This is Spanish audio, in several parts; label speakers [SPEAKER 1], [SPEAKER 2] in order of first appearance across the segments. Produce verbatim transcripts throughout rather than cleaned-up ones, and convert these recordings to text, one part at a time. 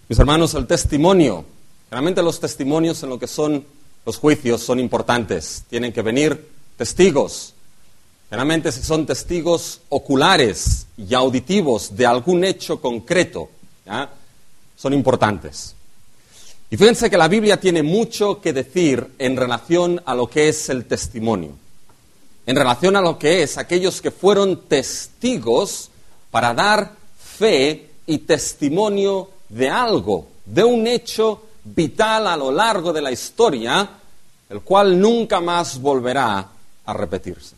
[SPEAKER 1] Mis hermanos, el testimonio, realmente los testimonios en lo que son los juicios son importantes. Tienen que venir testigos. Generalmente si son testigos oculares y auditivos de algún hecho concreto, ¿ya? Son importantes. Y fíjense que la Biblia tiene mucho que decir en relación a lo que es el testimonio, en relación a lo que es aquellos que fueron testigos para dar fe y testimonio de algo, de un hecho vital a lo largo de la historia, el cual nunca más volverá a repetirse.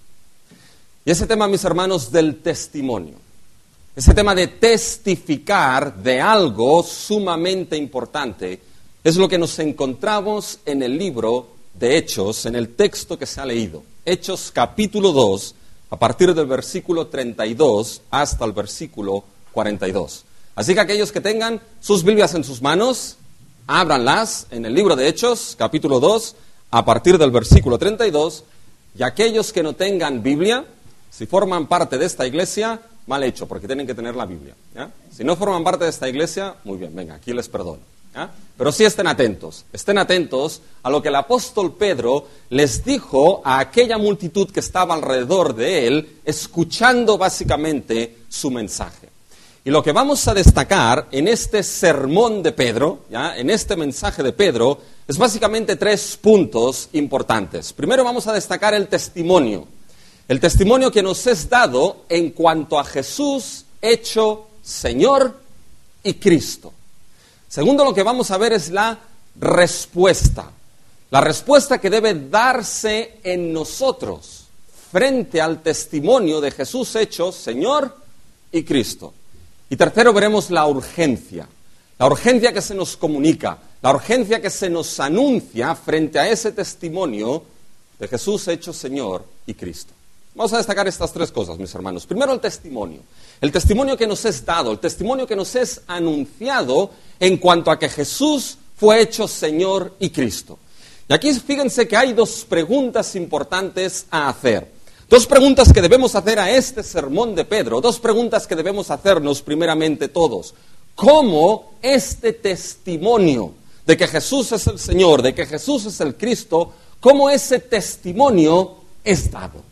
[SPEAKER 1] Y ese tema, mis hermanos, del testimonio, ese tema de testificar de algo sumamente importante, es lo que nos encontramos en el libro de Hechos, en el texto que se ha leído. Hechos capítulo dos, a partir del versículo treinta y dos hasta el versículo cuarenta y dos. Así que aquellos que tengan sus Biblias en sus manos, ábranlas en el libro de Hechos, capítulo dos, a partir del versículo treinta y dos, y aquellos que no tengan Biblia, si forman parte de esta iglesia, mal hecho, porque tienen que tener la Biblia, ¿ya? Si no forman parte de esta iglesia, muy bien, venga, aquí les perdono, ¿ya? Pero sí estén atentos, estén atentos a lo que el apóstol Pedro les dijo a aquella multitud que estaba alrededor de él, escuchando básicamente su mensaje. Y lo que vamos a destacar en este sermón de Pedro, ¿ya? En este mensaje de Pedro, es básicamente tres puntos importantes. Primero vamos a destacar el testimonio. El testimonio que nos es dado en cuanto a Jesús hecho Señor y Cristo. Segundo, lo que vamos a ver es la respuesta. La respuesta que debe darse en nosotros frente al testimonio de Jesús hecho Señor y Cristo. Y tercero, veremos la urgencia. La urgencia que se nos comunica, la urgencia que se nos anuncia frente a ese testimonio de Jesús hecho Señor y Cristo. Vamos a destacar estas tres cosas, mis hermanos. Primero, el testimonio. El testimonio que nos es dado, el testimonio que nos es anunciado en cuanto a que Jesús fue hecho Señor y Cristo. Y aquí fíjense que hay dos preguntas importantes a hacer. Dos preguntas que debemos hacer a este sermón de Pedro. Dos preguntas que debemos hacernos primeramente todos. ¿Cómo este testimonio de que Jesús es el Señor, de que Jesús es el Cristo, cómo ese testimonio es dado?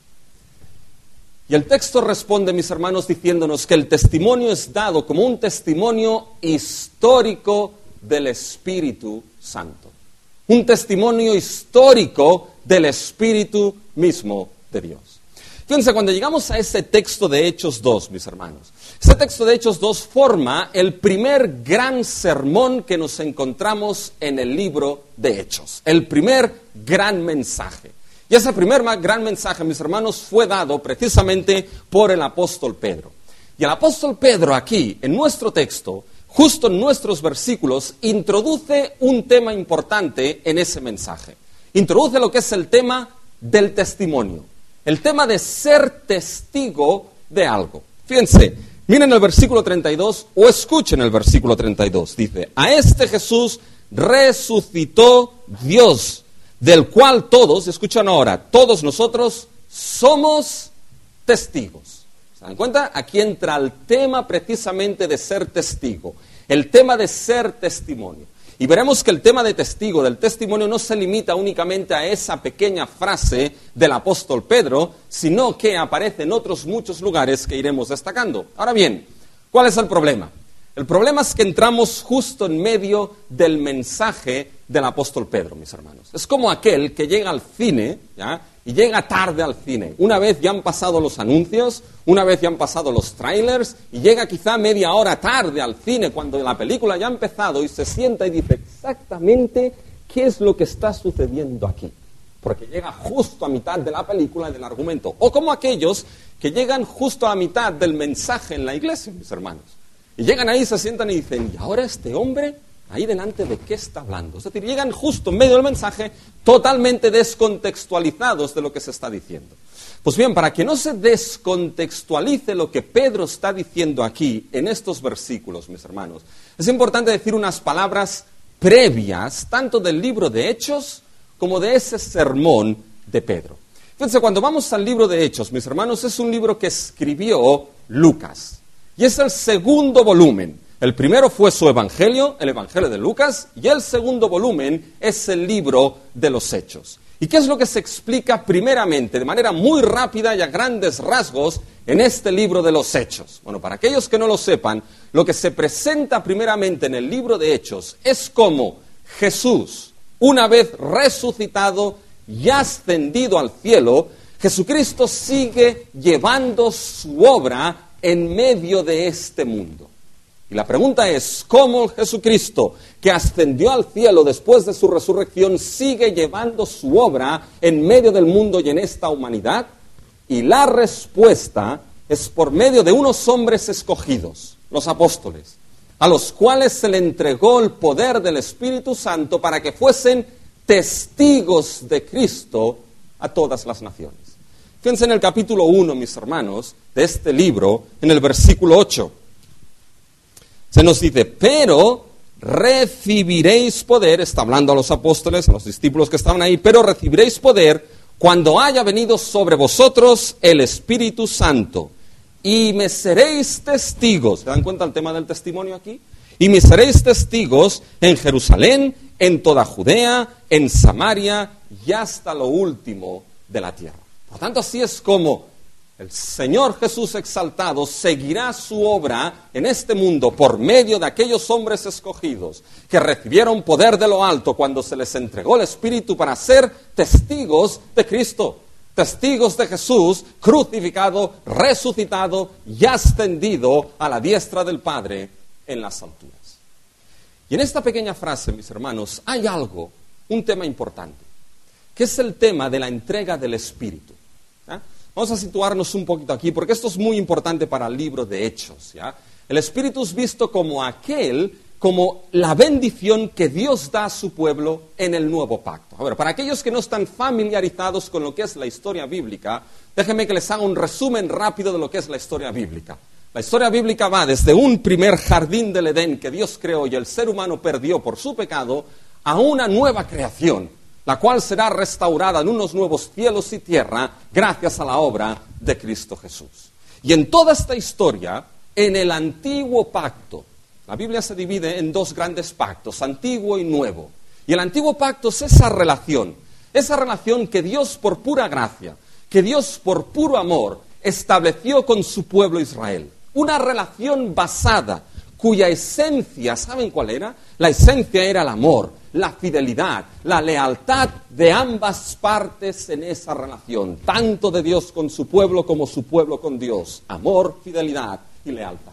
[SPEAKER 1] Y el texto responde, mis hermanos, diciéndonos que el testimonio es dado como un testimonio histórico del Espíritu Santo. Un testimonio histórico del Espíritu mismo de Dios. Fíjense, cuando llegamos a ese texto de Hechos dos, mis hermanos, ese texto de Hechos dos forma el primer gran sermón que nos encontramos en el libro de Hechos. El primer gran mensaje. Y ese primer gran mensaje, mis hermanos, fue dado precisamente por el apóstol Pedro. Y el apóstol Pedro aquí, en nuestro texto, justo en nuestros versículos, introduce un tema importante en ese mensaje. Introduce lo que es el tema del testimonio. El tema de ser testigo de algo. Fíjense, miren el versículo treinta y dos, o escuchen el versículo treinta y dos. Dice, a este Jesús resucitó Dios, del cual todos, escuchan ahora, todos nosotros somos testigos. ¿Se dan cuenta? Aquí entra el tema precisamente de ser testigo, el tema de ser testimonio. Y veremos que el tema de testigo, del testimonio, no se limita únicamente a esa pequeña frase del apóstol Pedro, sino que aparece en otros muchos lugares que iremos destacando. Ahora bien, ¿cuál es el problema? El problema es que entramos justo en medio del mensaje del apóstol Pedro, mis hermanos. Es como aquel que llega al cine, ¿ya? Y llega tarde al cine. Una vez ya han pasado los anuncios, una vez ya han pasado los trailers, y llega quizá media hora tarde al cine cuando la película ya ha empezado y se sienta y dice exactamente qué es lo que está sucediendo aquí. Porque llega justo a mitad de la película y del argumento. O como aquellos que llegan justo a mitad del mensaje en la iglesia, mis hermanos. Y llegan ahí, se sientan y dicen, ¿y ahora este hombre ahí delante de qué está hablando? Es decir, llegan justo en medio del mensaje totalmente descontextualizados de lo que se está diciendo. Pues bien, para que no se descontextualice lo que Pedro está diciendo aquí en estos versículos, mis hermanos, es importante decir unas palabras previas, tanto del libro de Hechos como de ese sermón de Pedro. Fíjense, cuando vamos al libro de Hechos, mis hermanos, es un libro que escribió Lucas. Y es el segundo volumen El primero fue su Evangelio, el Evangelio de Lucas, y el segundo volumen es el libro de los Hechos. ¿Y qué es lo que se explica primeramente, de manera muy rápida y a grandes rasgos, en este libro de los Hechos? Bueno, para aquellos que no lo sepan, lo que se presenta primeramente en el libro de Hechos es cómo Jesús, una vez resucitado y ascendido al cielo, Jesucristo sigue llevando su obra en medio de este mundo. Y la pregunta es, ¿cómo Jesucristo, que ascendió al cielo después de su resurrección, sigue llevando su obra en medio del mundo y en esta humanidad? Y la respuesta es por medio de unos hombres escogidos, los apóstoles, a los cuales se le entregó el poder del Espíritu Santo para que fuesen testigos de Cristo a todas las naciones. Fíjense en el capítulo uno, mis hermanos, de este libro, en el versículo ocho. Se nos dice, pero recibiréis poder, está hablando a los apóstoles, a los discípulos que estaban ahí, pero recibiréis poder cuando haya venido sobre vosotros el Espíritu Santo, y me seréis testigos. ¿Se dan cuenta el tema del testimonio aquí? Y me seréis testigos en Jerusalén, en toda Judea, en Samaria y hasta lo último de la tierra. Por tanto, así es como el Señor Jesús exaltado seguirá su obra en este mundo por medio de aquellos hombres escogidos que recibieron poder de lo alto cuando se les entregó el Espíritu para ser testigos de Cristo, testigos de Jesús crucificado, resucitado y ascendido a la diestra del Padre en las alturas. Y en esta pequeña frase, mis hermanos, hay algo, un tema importante, que es el tema de la entrega del Espíritu. ¿Ya? Vamos a situarnos un poquito aquí, porque esto es muy importante para el libro de Hechos. ¿Ya? El Espíritu es visto como aquel, como la bendición que Dios da a su pueblo en el nuevo pacto. A ver, para aquellos que no están familiarizados con lo que es la historia bíblica, déjenme que les haga un resumen rápido de lo que es la historia bíblica. La historia bíblica va desde un primer jardín del Edén que Dios creó y el ser humano perdió por su pecado, a una nueva creación, la cual será restaurada en unos nuevos cielos y tierra gracias a la obra de Cristo Jesús. Y en toda esta historia, en el antiguo pacto, la Biblia se divide en dos grandes pactos, antiguo y nuevo. Y el antiguo pacto es esa relación, esa relación que Dios por pura gracia, que Dios por puro amor estableció con su pueblo Israel. Una relación basada, cuya esencia, ¿saben cuál era? La esencia era el amor, la fidelidad, la lealtad de ambas partes en esa relación, tanto de Dios con su pueblo como su pueblo con Dios. Amor, fidelidad y lealtad.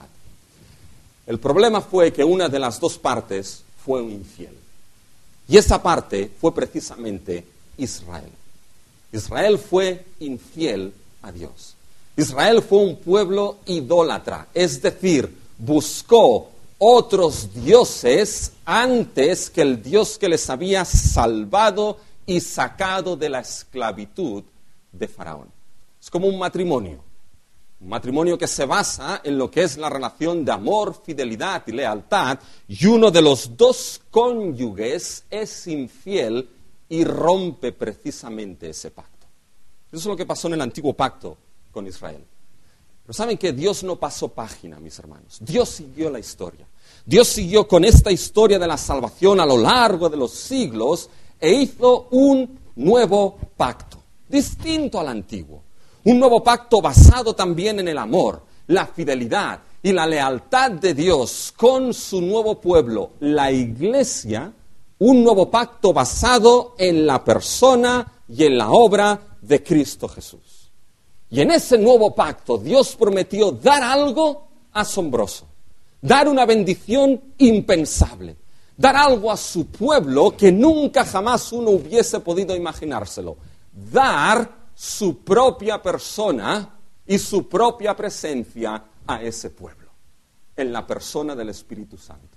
[SPEAKER 1] El problema fue que una de las dos partes fue un infiel. Y esa parte fue precisamente Israel. Israel fue infiel a Dios. Israel fue un pueblo idólatra, es decir, buscó otros dioses antes que el Dios que les había salvado y sacado de la esclavitud de Faraón. Es como un matrimonio, un matrimonio que se basa en lo que es la relación de amor, fidelidad y lealtad, y uno de los dos cónyuges es infiel y rompe precisamente ese pacto. Eso es lo que pasó en el antiguo pacto con Israel. Pero ¿saben qué? Dios no pasó página, mis hermanos. Dios siguió la historia. Dios siguió con esta historia de la salvación a lo largo de los siglos e hizo un nuevo pacto, distinto al antiguo. Un nuevo pacto basado también en el amor, la fidelidad y la lealtad de Dios con su nuevo pueblo, la Iglesia. Un nuevo pacto basado en la persona y en la obra de Cristo Jesús. Y en ese nuevo pacto Dios prometió dar algo asombroso, dar una bendición impensable, dar algo a su pueblo que nunca jamás uno hubiese podido imaginárselo, dar su propia persona y su propia presencia a ese pueblo, en la persona del Espíritu Santo.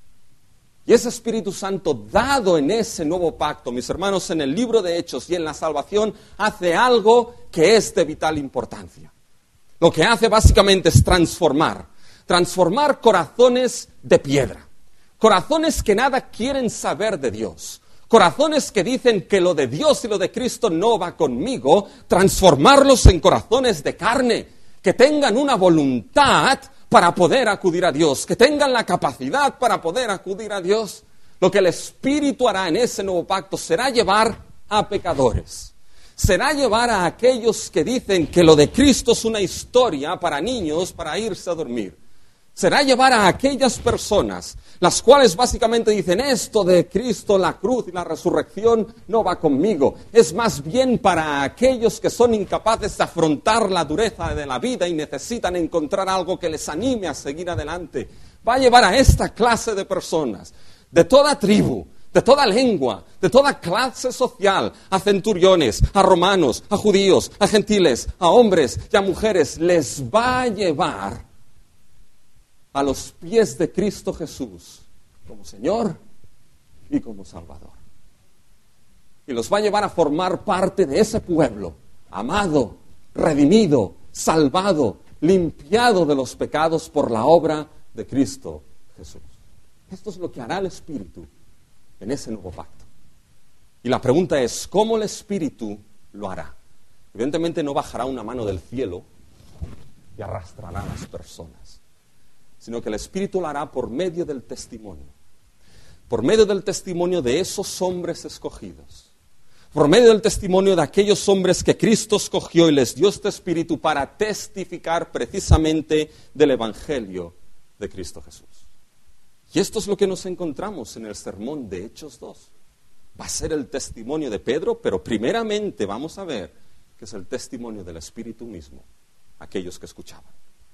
[SPEAKER 1] Y ese Espíritu Santo dado en ese nuevo pacto, mis hermanos, en el libro de Hechos y en la salvación, hace algo que es de vital importancia. Lo que hace básicamente es transformar, transformar corazones de piedra, corazones que nada quieren saber de Dios, corazones que dicen que lo de Dios y lo de Cristo no va conmigo, transformarlos en corazones de carne, que tengan una voluntad para poder acudir a Dios, que tengan la capacidad para poder acudir a Dios. Lo que el Espíritu hará en ese nuevo pacto será llevar a pecadores. Será llevar a aquellos que dicen que lo de Cristo es una historia para niños para irse a dormir. Será llevar a aquellas personas, las cuales básicamente dicen, esto de Cristo, la cruz y la resurrección no va conmigo. Es más bien para aquellos que son incapaces de afrontar la dureza de la vida y necesitan encontrar algo que les anime a seguir adelante. Va a llevar a esta clase de personas, de toda tribu, de toda lengua, de toda clase social, a centuriones, a romanos, a judíos, a gentiles, a hombres y a mujeres. Les va a llevar a los pies de Cristo Jesús como Señor y como Salvador. Y los va a llevar a formar parte de ese pueblo, amado, redimido, salvado, limpiado de los pecados por la obra de Cristo Jesús. Esto es lo que hará el Espíritu en ese nuevo pacto. Y la pregunta es, ¿cómo el Espíritu lo hará? Evidentemente no bajará una mano del cielo y arrastrará a las personas, sino que el Espíritu lo hará por medio del testimonio, por medio del testimonio de esos hombres escogidos, por medio del testimonio de aquellos hombres que Cristo escogió y les dio este Espíritu para testificar precisamente del Evangelio de Cristo Jesús. Y esto es lo que nos encontramos en el sermón de Hechos dos. Va a ser el testimonio de Pedro, pero primeramente vamos a ver que es el testimonio del Espíritu mismo, aquellos que escuchaban.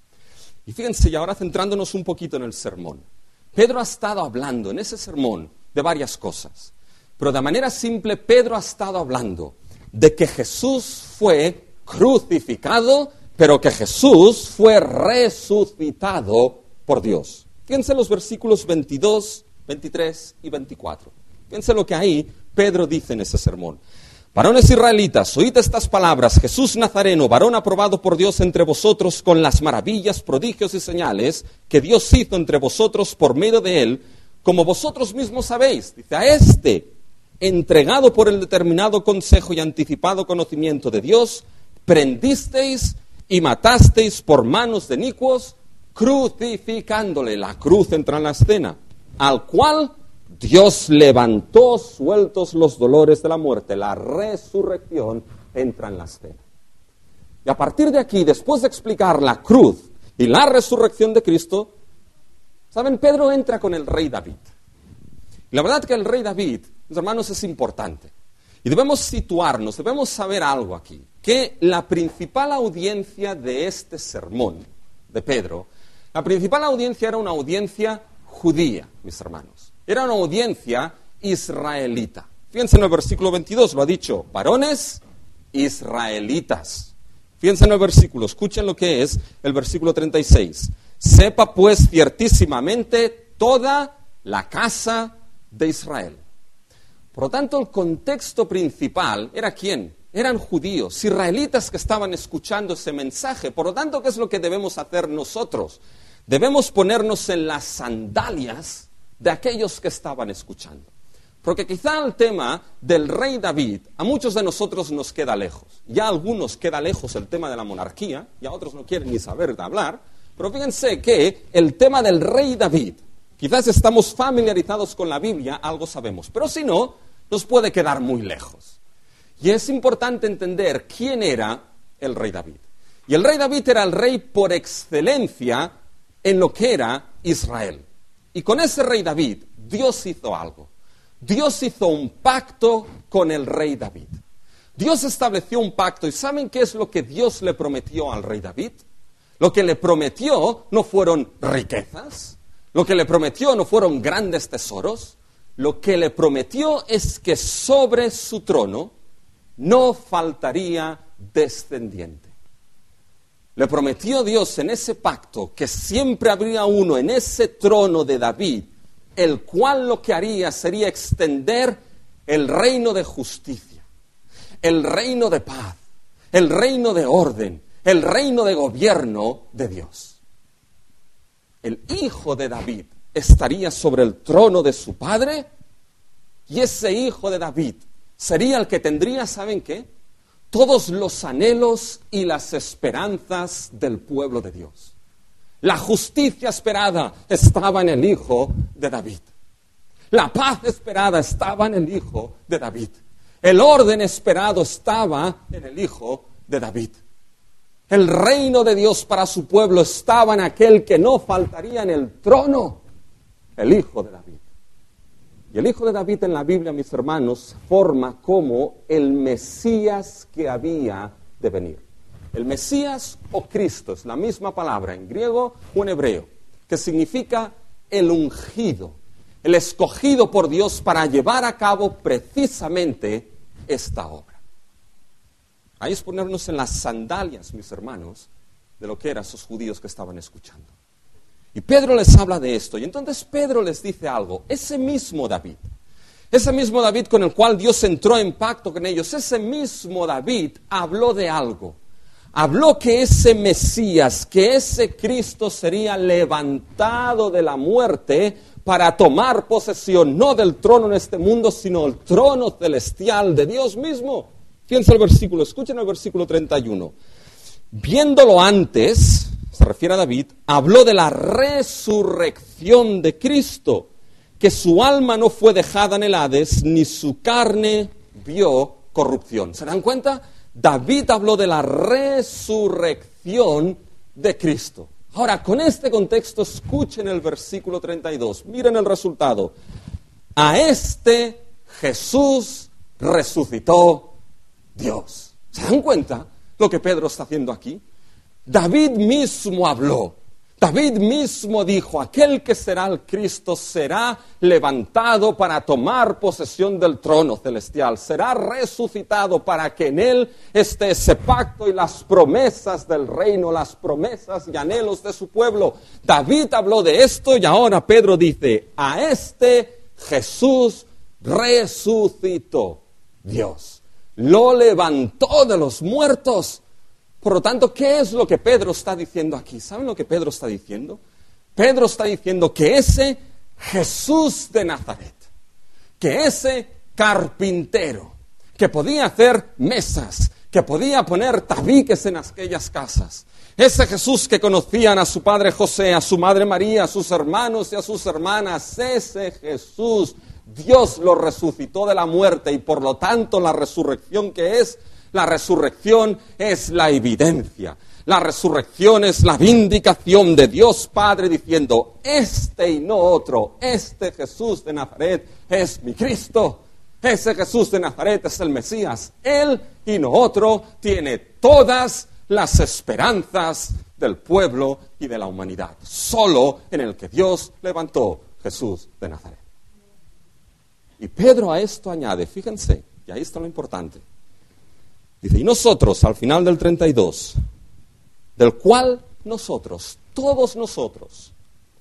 [SPEAKER 1] Y fíjense, y ahora centrándonos un poquito en el sermón. Pedro ha estado hablando en ese sermón de varias cosas, pero de manera simple Pedro ha estado hablando de que Jesús fue crucificado, pero que Jesús fue resucitado por Dios. Fíjense los versículos veintidós, veintitrés y veinticuatro. Fíjense lo que ahí Pedro dice en ese sermón. Varones israelitas, oíd estas palabras, Jesús Nazareno, varón aprobado por Dios entre vosotros con las maravillas, prodigios y señales que Dios hizo entre vosotros por medio de él, como vosotros mismos sabéis. Dice, a este, entregado por el determinado consejo y anticipado conocimiento de Dios, prendisteis y matasteis por manos de inicuos, crucificándole. La cruz entra en la escena, al cual Dios levantó sueltos los dolores de la muerte. La resurrección entra en la escena. Y a partir de aquí, después de explicar la cruz y la resurrección de Cristo, ¿saben? Pedro entra con el rey David. Y la verdad que el rey David, mis hermanos, es importante. Y debemos situarnos, debemos saber algo aquí. Que la principal audiencia de este sermón de Pedro, la principal audiencia era una audiencia judía, mis hermanos. Era una audiencia israelita. Fíjense en el versículo veintidós, lo ha dicho, varones israelitas. Fíjense en el versículo, escuchen lo que es el versículo treinta y seis. Sepa pues ciertísimamente toda la casa de Israel. Por lo tanto, el contexto principal era ¿quién? Eran judíos, israelitas que estaban escuchando ese mensaje. Por lo tanto, ¿qué es lo que debemos hacer nosotros? Debemos ponernos en las sandalias de aquellos que estaban escuchando. Porque quizá el tema del rey David a muchos de nosotros nos queda lejos. Ya a algunos queda lejos el tema de la monarquía, y a otros no quieren ni saber de hablar. Pero fíjense que el tema del rey David, quizás estamos familiarizados con la Biblia, algo sabemos. Pero si no, nos puede quedar muy lejos. Y es importante entender quién era el rey David. Y el rey David era el rey por excelencia en lo que era Israel. Y con ese rey David, Dios hizo algo. Dios hizo un pacto con el rey David. Dios estableció un pacto. ¿Y saben qué es lo que Dios le prometió al rey David? Lo que le prometió no fueron riquezas. Lo que le prometió no fueron grandes tesoros. Lo que le prometió es que sobre su trono no faltaría descendiente. Le prometió Dios en ese pacto que siempre habría uno en ese trono de David, el cual lo que haría sería extender el reino de justicia, el reino de paz, el reino de orden, el reino de gobierno de Dios. El hijo de David estaría sobre el trono de su padre y ese hijo de David sería el que tendría, ¿saben qué? Todos los anhelos y las esperanzas del pueblo de Dios. La justicia esperada estaba en el Hijo de David. La paz esperada estaba en el Hijo de David. El orden esperado estaba en el Hijo de David. El reino de Dios para su pueblo estaba en aquel que no faltaría en el trono, el Hijo de David. Y el Hijo de David en la Biblia, mis hermanos, forma como el Mesías que había de venir. El Mesías o Cristo es la misma palabra en griego o en hebreo, que significa el ungido, el escogido por Dios para llevar a cabo precisamente esta obra. Ahí es ponernos en las sandalias, mis hermanos, de lo que eran esos judíos que estaban escuchando. Y Pedro les habla de esto, y entonces Pedro les dice algo. Ese mismo David, ese mismo David con el cual Dios entró en pacto con ellos, ese mismo David habló de algo. Habló que ese Mesías, que ese Cristo sería levantado de la muerte para tomar posesión, no del trono en este mundo, sino el trono celestial de Dios mismo. Fíjense el versículo, escuchen el versículo treinta y uno. Viéndolo antes, se refiere a David, habló de la resurrección de Cristo, que su alma no fue dejada en el Hades, ni su carne vio corrupción. ¿Se dan cuenta? David habló de la resurrección de Cristo. Ahora, con este contexto, escuchen el versículo treinta y dos. Miren el resultado. A este Jesús resucitó Dios. ¿Se dan cuenta lo que Pedro está haciendo aquí? David mismo habló. David mismo dijo, aquel que será el Cristo será levantado para tomar posesión del trono celestial, será resucitado para que en él esté ese pacto y las promesas del reino, las promesas y anhelos de su pueblo. David habló de esto y ahora Pedro dice, a este Jesús resucitó Dios, lo levantó de los muertos. Por lo tanto, ¿qué es lo que Pedro está diciendo aquí? ¿Saben lo que Pedro está diciendo? Pedro está diciendo que ese Jesús de Nazaret, que ese carpintero, que podía hacer mesas, que podía poner tabiques en aquellas casas, ese Jesús que conocían a su padre José, a su madre María, a sus hermanos y a sus hermanas, ese Jesús, Dios lo resucitó de la muerte y por lo tanto la resurrección que es, la resurrección es la evidencia. La resurrección es la vindicación de Dios Padre diciendo, este y no otro, este Jesús de Nazaret es mi Cristo. Ese Jesús de Nazaret es el Mesías. Él y no otro tiene todas las esperanzas del pueblo y de la humanidad. Solo en el que Dios levantó Jesús de Nazaret. Y Pedro a esto añade, fíjense, y ahí está lo importante. Dice, y nosotros, al final del treinta y dos, del cual nosotros, todos nosotros,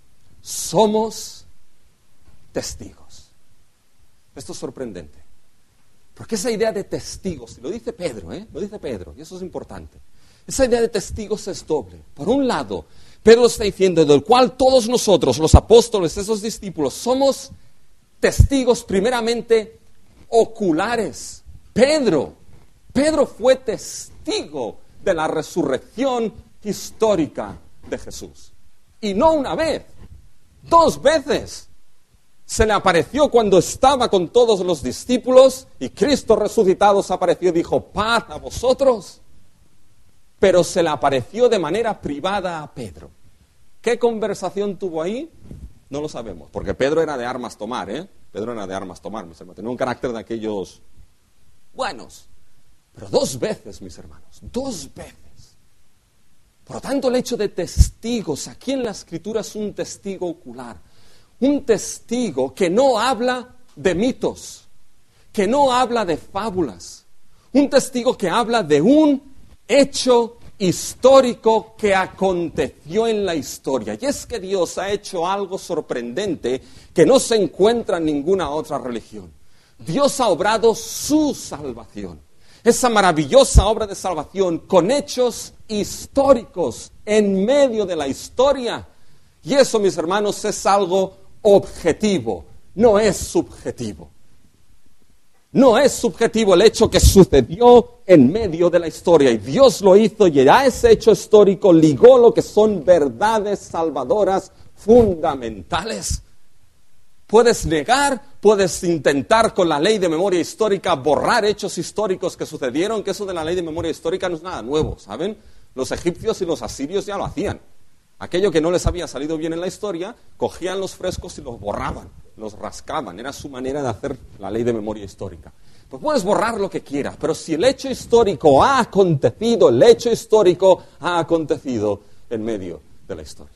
[SPEAKER 1] somos testigos. Esto es sorprendente. Porque esa idea de testigos, y lo dice Pedro, ¿eh? Lo dice Pedro, y eso es importante. Esa idea de testigos es doble. Por un lado, Pedro está diciendo, del cual todos nosotros, los apóstoles, esos discípulos, somos testigos primeramente oculares. Pedro, Pedro fue testigo de la resurrección histórica de Jesús. Y no una vez, dos veces. Se le apareció cuando estaba con todos los discípulos y Cristo resucitado se apareció y dijo, paz a vosotros. Pero se le apareció de manera privada a Pedro. ¿Qué conversación tuvo ahí? No lo sabemos, porque Pedro era de armas tomar, ¿eh? Pedro era de armas tomar, mis hermanos. Tenía un carácter de aquellos buenos. Pero dos veces, mis hermanos, dos veces. Por lo tanto, el hecho de testigos, aquí en la Escritura es un testigo ocular. Un testigo que no habla de mitos, que no habla de fábulas. Un testigo que habla de un hecho histórico que aconteció en la historia. Y es que Dios ha hecho algo sorprendente que no se encuentra en ninguna otra religión. Dios ha obrado su salvación. Esa maravillosa obra de salvación con hechos históricos en medio de la historia. Y eso, mis hermanos, es algo objetivo, no es subjetivo. No es subjetivo el hecho que sucedió en medio de la historia y Dios lo hizo y a ese hecho histórico ligó lo que son verdades salvadoras fundamentales. Puedes negar, puedes intentar con la ley de memoria histórica borrar hechos históricos que sucedieron, que eso de la ley de memoria histórica no es nada nuevo, ¿saben? Los egipcios y los asirios ya lo hacían. Aquello que no les había salido bien en la historia, cogían los frescos y los borraban, los rascaban. Era su manera de hacer la ley de memoria histórica. Pues puedes borrar lo que quieras, pero si el hecho histórico ha acontecido, el hecho histórico ha acontecido en medio de la historia.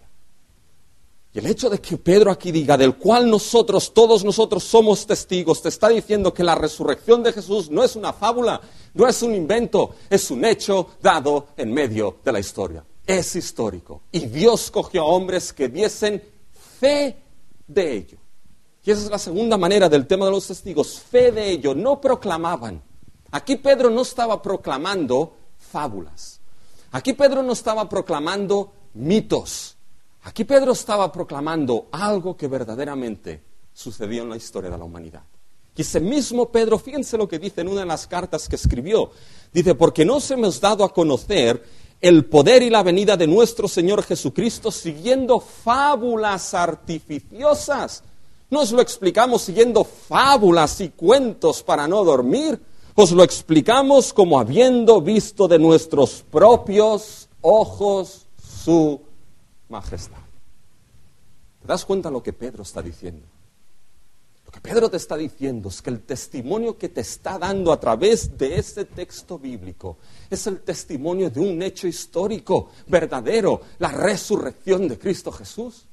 [SPEAKER 1] Y el hecho de que Pedro aquí diga, del cual nosotros, todos nosotros somos testigos, te está diciendo que la resurrección de Jesús no es una fábula, no es un invento, es un hecho dado en medio de la historia. Es histórico. Y Dios cogió a hombres que diesen fe de ello. Y esa es la segunda manera del tema de los testigos, fe de ello. No proclamaban. Aquí Pedro no estaba proclamando fábulas. Aquí Pedro no estaba proclamando mitos. Aquí Pedro estaba proclamando algo que verdaderamente sucedió en la historia de la humanidad. Y ese mismo Pedro, fíjense lo que dice en una de las cartas que escribió. Dice, porque nos hemos dado a conocer el poder y la venida de nuestro Señor Jesucristo siguiendo fábulas artificiosas. No os lo explicamos siguiendo fábulas y cuentos para no dormir. Os lo explicamos como habiendo visto de nuestros propios ojos su majestad. ¿Te das cuenta de lo que Pedro está diciendo? Lo que Pedro te está diciendo es que el testimonio que te está dando a través de ese texto bíblico es el testimonio de un hecho histórico, verdadero, la resurrección de Cristo Jesús.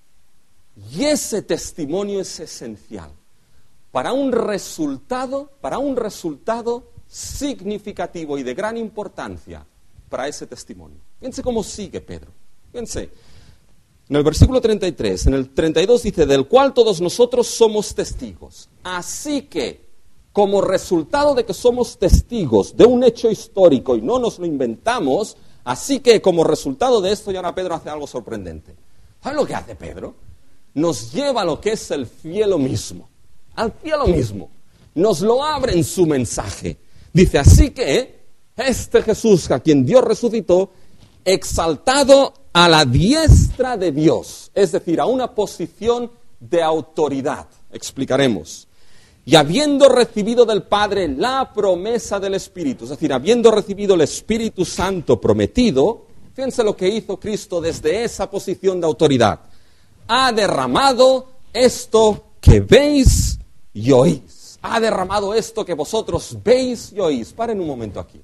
[SPEAKER 1] Y ese testimonio es esencial para un resultado, para un resultado significativo y de gran importancia para ese testimonio. Fíjense cómo sigue Pedro. Fíjense, en el versículo treinta y tres, en el treinta y dos dice, del cual todos nosotros somos testigos. Así que, como resultado de que somos testigos de un hecho histórico y no nos lo inventamos, así que como resultado de esto, y ahora Pedro hace algo sorprendente. ¿Saben lo que hace Pedro? Nos lleva a lo que es el cielo mismo, al cielo mismo. Nos lo abre en su mensaje. Dice, así que este Jesús a quien Dios resucitó, exaltado a la diestra de Dios, es decir, a una posición de autoridad, explicaremos, y habiendo recibido del Padre la promesa del Espíritu, es decir, habiendo recibido el Espíritu Santo prometido, fíjense lo que hizo Cristo desde esa posición de autoridad, ha derramado esto que veis y oís, ha derramado esto que vosotros veis y oís. Paren un momento aquí.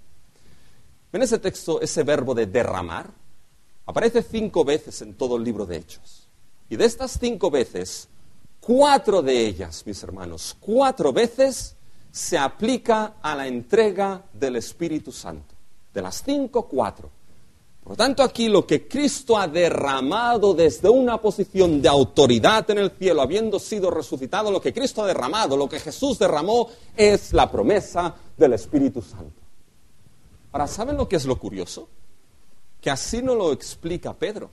[SPEAKER 1] En ese texto, ese verbo de derramar aparece cinco veces en todo el libro de Hechos. Y de estas cinco veces, cuatro de ellas, mis hermanos, cuatro veces se aplica a la entrega del Espíritu Santo. De las cinco, cuatro. Por lo tanto, aquí lo que Cristo ha derramado desde una posición de autoridad en el cielo, habiendo sido resucitado, lo que Cristo ha derramado, lo que Jesús derramó, es la promesa del Espíritu Santo. Ahora, ¿saben lo que es lo curioso? Que así no lo explica Pedro.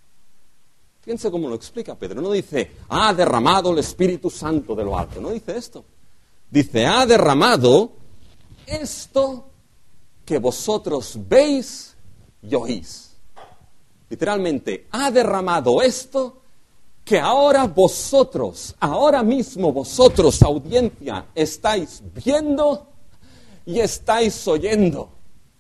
[SPEAKER 1] Fíjense cómo lo explica Pedro. No dice, ha derramado el Espíritu Santo de lo alto. No dice esto. Dice, ha derramado esto que vosotros veis y oís. Literalmente, ha derramado esto que ahora vosotros, ahora mismo vosotros, audiencia, estáis viendo y estáis oyendo.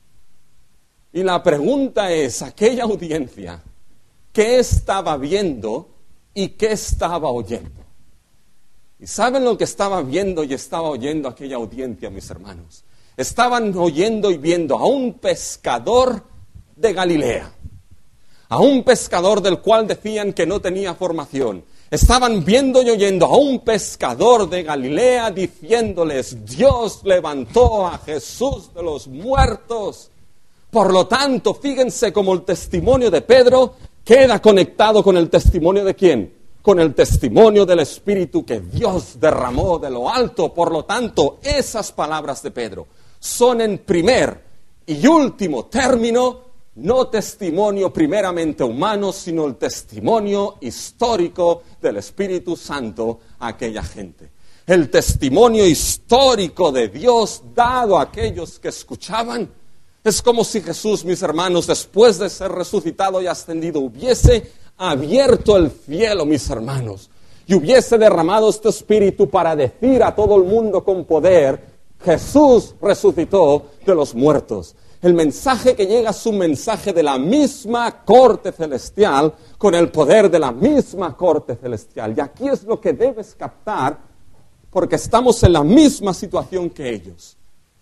[SPEAKER 1] Y la pregunta es, aquella audiencia, ¿qué estaba viendo y qué estaba oyendo? ¿Y saben lo que estaba viendo y estaba oyendo aquella audiencia, mis hermanos? Estaban oyendo y viendo a un pescador de Galilea, a un pescador del cual decían que no tenía formación. Estaban viendo y oyendo a un pescador de Galilea diciéndoles, Dios levantó a Jesús de los muertos. Por lo tanto, fíjense cómo el testimonio de Pedro queda conectado con el testimonio de ¿quién? Con el testimonio del Espíritu que Dios derramó de lo alto. Por lo tanto, esas palabras de Pedro son en primer y último término no testimonio primeramente humano, sino el testimonio histórico del Espíritu Santo a aquella gente. El testimonio histórico de Dios dado a aquellos que escuchaban. Es como si Jesús, mis hermanos, después de ser resucitado y ascendido, hubiese abierto el cielo, mis hermanos, y hubiese derramado este Espíritu para decir a todo el mundo con poder: Jesús resucitó de los muertos. El mensaje que llega es un mensaje de la misma corte celestial, con el poder de la misma corte celestial. Y aquí es lo que debes captar, porque estamos en la misma situación que ellos.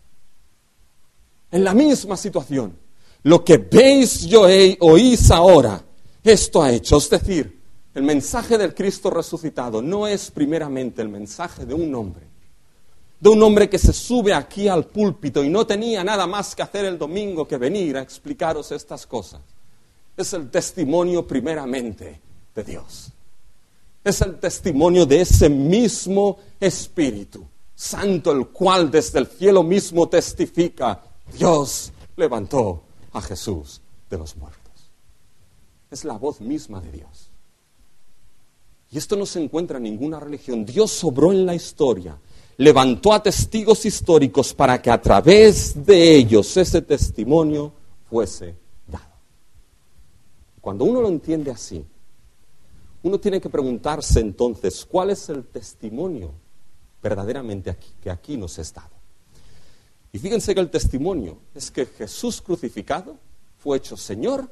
[SPEAKER 1] En la misma situación. Lo que veis y oís ahora, esto ha hecho. Es decir, el mensaje del Cristo resucitado no es primeramente el mensaje de un hombre. De un hombre que se sube aquí al púlpito y no tenía nada más que hacer el domingo que venir a explicaros estas cosas. Es el testimonio primeramente de Dios. Es el testimonio de ese mismo Espíritu Santo, el cual desde el cielo mismo testifica: Dios levantó a Jesús de los muertos. Es la voz misma de Dios. Y esto no se encuentra en ninguna religión. Dios obró en la historia, levantó a testigos históricos para que a través de ellos ese testimonio fuese dado. Cuando uno lo entiende así, uno tiene que preguntarse entonces, ¿cuál es el testimonio verdaderamente aquí, que aquí nos es dado? Y fíjense que el testimonio es que Jesús crucificado fue hecho Señor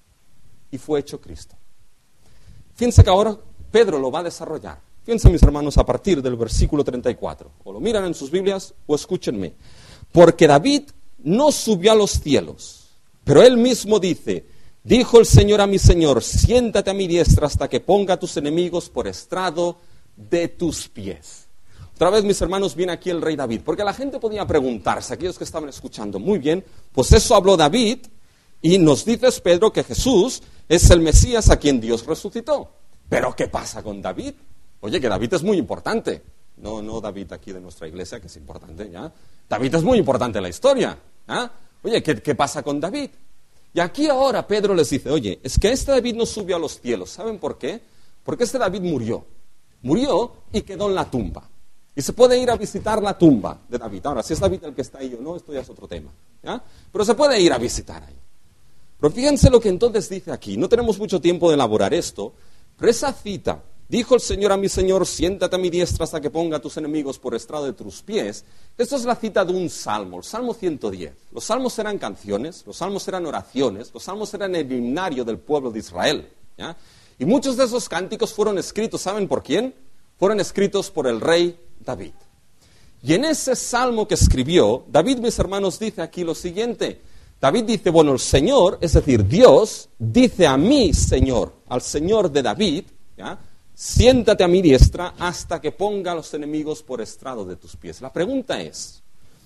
[SPEAKER 1] y fue hecho Cristo. Fíjense que ahora Pedro lo va a desarrollar. Fíjense, mis hermanos, a partir del versículo treinta y cuatro. O lo miran en sus Biblias o escúchenme. Porque David no subió a los cielos, pero él mismo dice: dijo el Señor a mi Señor, siéntate a mi diestra hasta que ponga a tus enemigos por estrado de tus pies. Otra vez, mis hermanos, viene aquí el rey David, porque la gente podía preguntarse, aquellos que estaban escuchando, muy bien, pues eso habló David, y nos dices, Pedro, que Jesús es el Mesías a quien Dios resucitó. Pero ¿qué pasa con David? Oye, que David es muy importante. No, no David aquí de nuestra iglesia, que es importante, ¿ya? David es muy importante en la historia, ¿ah? Oye, ¿qué, qué pasa con David? Y aquí ahora Pedro les dice: oye, es que este David no subió a los cielos. ¿Saben por qué? Porque este David murió. Murió y quedó en la tumba. Y se puede ir a visitar la tumba de David. Ahora, si es David el que está ahí o no, esto ya es otro tema, ¿ya? Pero se puede ir a visitar ahí. Pero fíjense lo que entonces dice aquí. No tenemos mucho tiempo de elaborar esto, pero esa cita: dijo el Señor a mi Señor, siéntate a mi diestra hasta que ponga a tus enemigos por estrado de tus pies. Esto es la cita de un salmo, el Salmo ciento diez. Los salmos eran canciones, los salmos eran oraciones, los salmos eran el himnario del pueblo de Israel, ¿ya? Y muchos de esos cánticos fueron escritos, ¿saben por quién? Fueron escritos por el rey David. Y en ese salmo que escribió, David, mis hermanos, dice aquí lo siguiente. David dice, bueno, el Señor, es decir, Dios, dice a mí, Señor, al Señor de David, ¿ya? Siéntate a mi diestra hasta que ponga a los enemigos por estrado de tus pies. La pregunta es,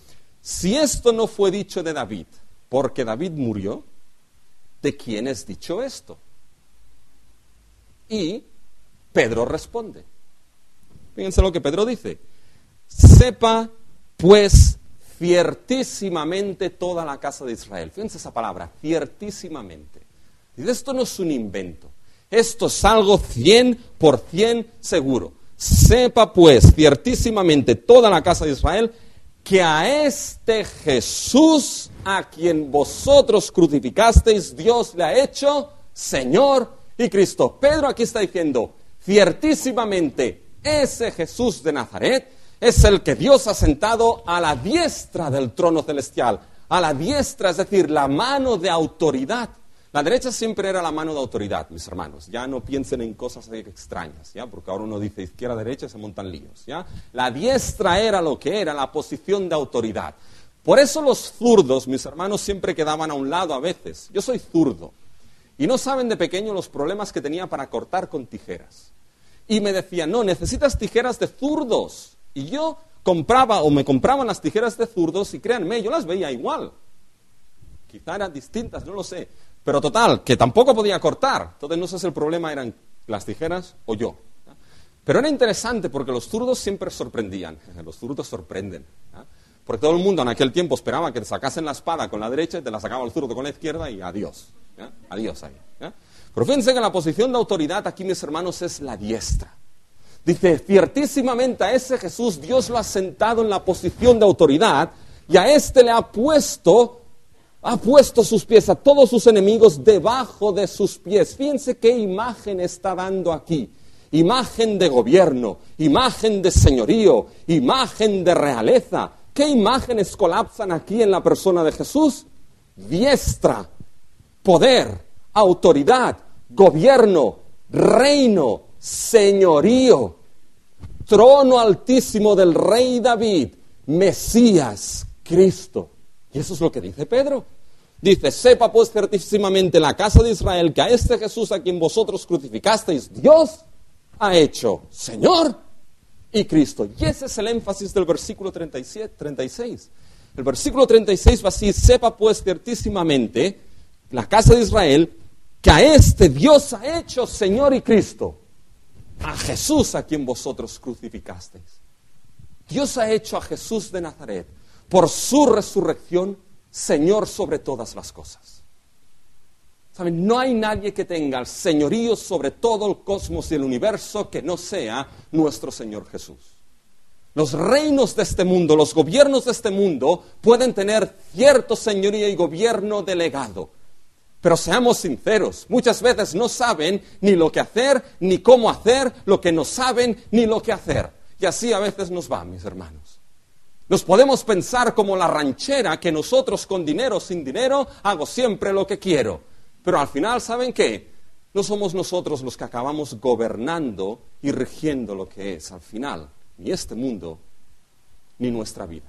[SPEAKER 1] si esto no fue dicho de David, porque David murió, ¿de quién es dicho esto? Y Pedro responde. Fíjense lo que Pedro dice. Sepa, pues, ciertísimamente toda la casa de Israel. Fíjense esa palabra, ciertísimamente. Dice, esto no es un invento. Esto es algo cien por ciento seguro. Sepa pues ciertísimamente toda la casa de Israel que a este Jesús a quien vosotros crucificasteis, Dios le ha hecho Señor y Cristo. Pedro aquí está diciendo, ciertísimamente ese Jesús de Nazaret es el que Dios ha sentado a la diestra del trono celestial. A la diestra, es decir, la mano de autoridad. La derecha siempre era la mano de autoridad, mis hermanos. Ya no piensen en cosas extrañas, ¿ya? Porque ahora uno dice izquierda, derecha y se montan líos, ¿ya? La diestra era lo que era, la posición de autoridad. Por eso los zurdos, mis hermanos, siempre quedaban a un lado a veces. Yo soy zurdo. Y no saben de pequeño los problemas que tenía para cortar con tijeras. Y me decían, no, necesitas tijeras de zurdos. Y yo compraba o me compraban las tijeras de zurdos y créanme, yo las veía igual. Quizá eran distintas, no lo sé. Pero total, que tampoco podía cortar. Entonces no sé si el problema eran las tijeras o yo. Pero era interesante porque los zurdos siempre sorprendían. Los zurdos sorprenden. Porque todo el mundo en aquel tiempo esperaba que te sacasen la espada con la derecha y te la sacaba el zurdo con la izquierda y adiós. ¿Ya? Adiós ahí. ¿Ya? Pero fíjense que la posición de autoridad aquí, mis hermanos, es la diestra. Dice, ciertísimamente a ese Jesús Dios lo ha sentado en la posición de autoridad y a este le ha puesto, ha puesto sus pies, a todos sus enemigos debajo de sus pies. Fíjense qué imagen está dando aquí. Imagen de gobierno, imagen de señorío, imagen de realeza. ¿Qué imágenes colapsan aquí en la persona de Jesús? Diestra, poder, autoridad, gobierno, reino, señorío, trono altísimo del rey David, Mesías, Cristo. Y eso es lo que dice Pedro. Dice, sepa pues certísimamente la casa de Israel que a este Jesús a quien vosotros crucificasteis, Dios ha hecho Señor y Cristo. Y ese es el énfasis del versículo treinta y siete, treinta y seis. El versículo treinta y seis va así, sepa pues ciertísimamente la casa de Israel que a este Dios ha hecho Señor y Cristo, a Jesús a quien vosotros crucificasteis. Dios ha hecho a Jesús de Nazaret, por su resurrección, Señor sobre todas las cosas. ¿Saben? No hay nadie que tenga el señorío sobre todo el cosmos y el universo que no sea nuestro Señor Jesús. Los reinos de este mundo, los gobiernos de este mundo pueden tener cierto señorío y gobierno delegado. Pero seamos sinceros, muchas veces no saben ni lo que hacer, ni cómo hacer, lo que no saben, ni lo que hacer. Y así a veces nos va, mis hermanos. Nos podemos pensar como la ranchera que nosotros con dinero o sin dinero hago siempre lo que quiero. Pero al final, ¿saben qué? No somos nosotros los que acabamos gobernando y rigiendo lo que es, al final, ni este mundo, ni nuestra vida.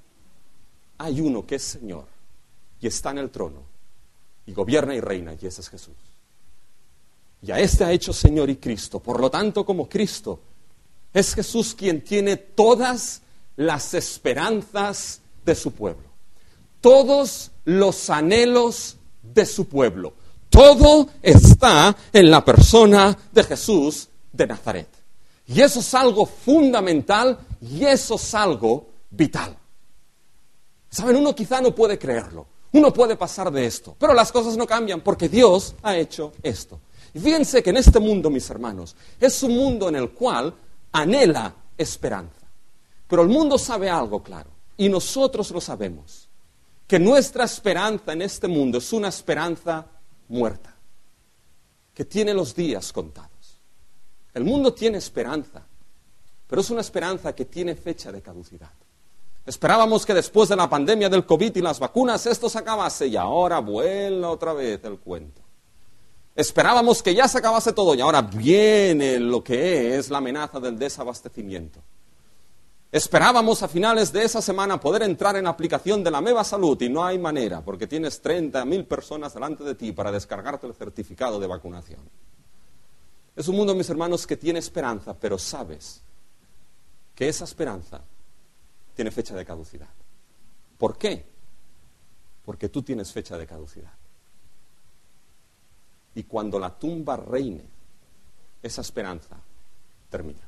[SPEAKER 1] Hay uno que es Señor y está en el trono y gobierna y reina, y ese es Jesús. Y a este ha hecho Señor y Cristo. Por lo tanto, como Cristo, es Jesús quien tiene todas las esperanzas de su pueblo, todos los anhelos de su pueblo. Todo está en la persona de Jesús de Nazaret. Y eso es algo fundamental y eso es algo vital. ¿Saben? Uno quizá no puede creerlo. Uno puede pasar de esto. Pero las cosas no cambian porque Dios ha hecho esto. Y fíjense que en este mundo, mis hermanos, es un mundo en el cual anhela esperanza. Pero el mundo sabe algo claro. Y nosotros lo sabemos. Que nuestra esperanza en este mundo es una esperanza muerta, que tiene los días contados. El mundo tiene esperanza, pero es una esperanza que tiene fecha de caducidad. Esperábamos que después de la pandemia del COVID y las vacunas esto se acabase y ahora vuela otra vez el cuento. Esperábamos que ya se acabase todo y ahora viene lo que es la amenaza del desabastecimiento. Esperábamos a finales de esa semana poder entrar en aplicación de la Meva Salud y no hay manera, porque tienes treinta mil personas delante de ti para descargarte el certificado de vacunación. Es un mundo, mis hermanos, que tiene esperanza, pero sabes que esa esperanza tiene fecha de caducidad. ¿Por qué? Porque tú tienes fecha de caducidad. Y cuando la tumba reine, esa esperanza termina.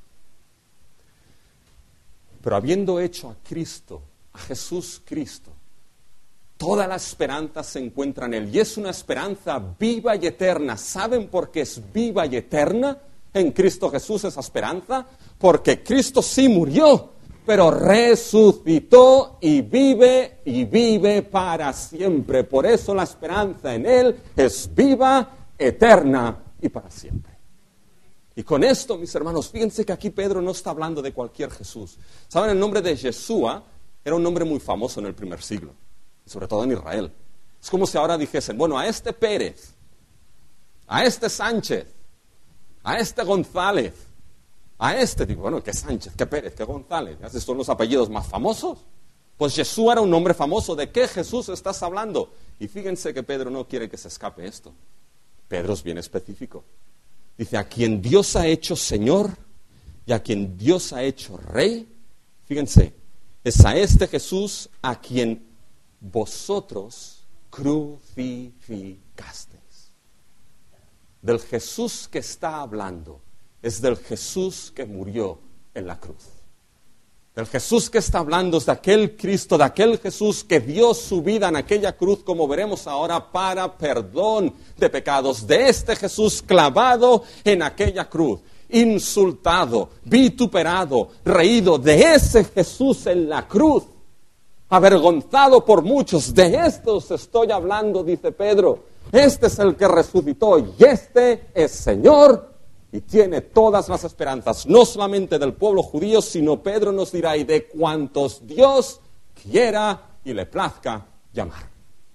[SPEAKER 1] Pero habiendo hecho a Cristo, a Jesús Cristo, toda la esperanza se encuentra en Él. Y es una esperanza viva y eterna. ¿Saben por qué es viva y eterna en Cristo Jesús esa esperanza? Porque Cristo sí murió, pero resucitó y vive y vive para siempre. Por eso la esperanza en Él es viva, eterna y para siempre. Y con esto, mis hermanos, fíjense que aquí Pedro no está hablando de cualquier Jesús. ¿Saben? El nombre de Yeshua era un nombre muy famoso en el primer siglo, sobre todo en Israel. Es como si ahora dijesen, bueno, a este Pérez, a este Sánchez, a este González, a este, digo, bueno, ¿qué Sánchez, qué Pérez, qué González? ¿Esos son los apellidos más famosos? Pues Yeshua era un nombre famoso. ¿De qué Jesús estás hablando? Y fíjense que Pedro no quiere que se escape esto. Pedro es bien específico. Dice, a quien Dios ha hecho Señor y a quien Dios ha hecho Rey, fíjense, es a este Jesús a quien vosotros crucificasteis. Del Jesús que está hablando es del Jesús que murió en la cruz. Del Jesús que está hablando es de aquel Cristo, de aquel Jesús que dio su vida en aquella cruz, como veremos ahora, para perdón de pecados. De este Jesús clavado en aquella cruz, insultado, vituperado, reído. De ese Jesús en la cruz, avergonzado por muchos. De este os estoy hablando, dice Pedro. Este es el que resucitó y este es Señor. Y tiene todas las esperanzas, no solamente del pueblo judío, sino Pedro nos dirá, y de cuantos Dios quiera y le plazca llamar.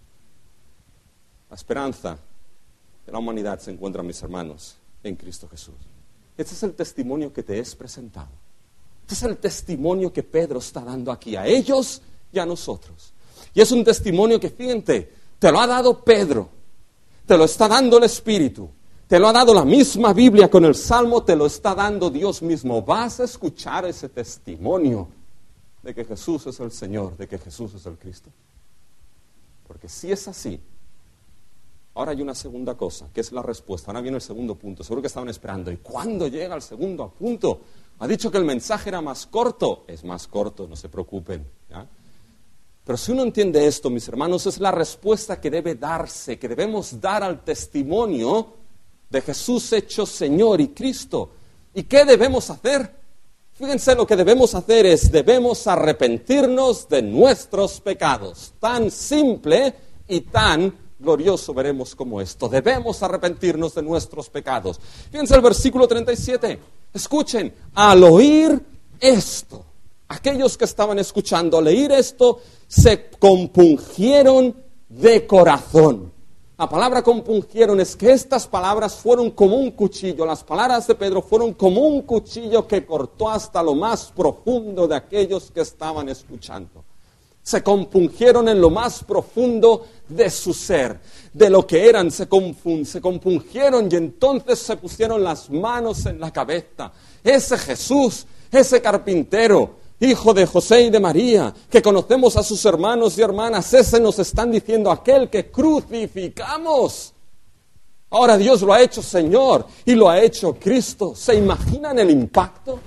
[SPEAKER 1] La esperanza de la humanidad se encuentra, mis hermanos, en Cristo Jesús. Este es el testimonio que te es presentado. Este es el testimonio que Pedro está dando aquí a ellos y a nosotros. Y es un testimonio que, fíjate, te lo ha dado Pedro, te lo está dando el Espíritu. Te lo ha dado la misma Biblia con el Salmo, te lo está dando Dios mismo. Vas a escuchar ese testimonio de que Jesús es el Señor, de que Jesús es el Cristo. Porque si es así, ahora hay una segunda cosa, que es la respuesta. Ahora viene el segundo punto. Seguro que estaban esperando. ¿Y cuándo llega el segundo punto? Ha dicho que el mensaje era más corto. Es más corto, no se preocupen, ¿ya? Pero si uno entiende esto, mis hermanos, es la respuesta que debe darse, que debemos dar al testimonio de Jesús hecho Señor y Cristo. ¿Y qué debemos hacer? Fíjense, lo que debemos hacer es, debemos arrepentirnos de nuestros pecados. Tan simple y tan glorioso veremos como esto. Debemos arrepentirnos de nuestros pecados. Fíjense el versículo treinta y siete. Escuchen, al oír esto, aquellos que estaban escuchando, al oír esto, se compungieron de corazón. La palabra compungieron es que estas palabras fueron como un cuchillo. Las palabras de Pedro fueron como un cuchillo que cortó hasta lo más profundo de aquellos que estaban escuchando. Se compungieron en lo más profundo de su ser, de lo que eran, se, confun- se compungieron y entonces se pusieron las manos en la cabeza. Ese Jesús, ese carpintero, hijo de José y de María, que conocemos a sus hermanos y hermanas, ese nos están diciendo, aquel que crucificamos. Ahora Dios lo ha hecho Señor y lo ha hecho Cristo. ¿Se imaginan el impacto?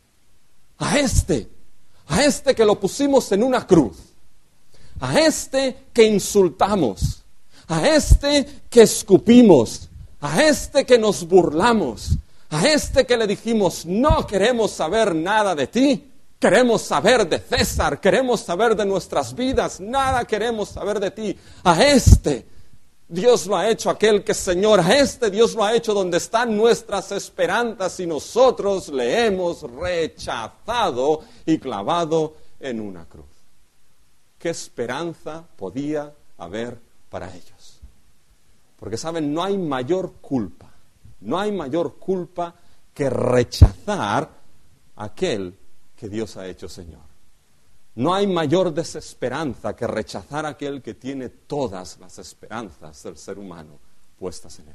[SPEAKER 1] A este, a este que lo pusimos en una cruz, a este que insultamos, a este que escupimos, a este que nos burlamos, a este que le dijimos, no queremos saber nada de ti. Queremos saber de César, queremos saber de nuestras vidas, nada queremos saber de ti. A este Dios lo ha hecho aquel que es Señor, a este Dios lo ha hecho donde están nuestras esperanzas y nosotros le hemos rechazado y clavado en una cruz. ¿Qué esperanza podía haber para ellos? Porque saben, no hay mayor culpa, no hay mayor culpa que rechazar a aquel que Dios ha hecho Señor. No hay mayor desesperanza que rechazar a aquel que tiene todas las esperanzas del ser humano puestas en él.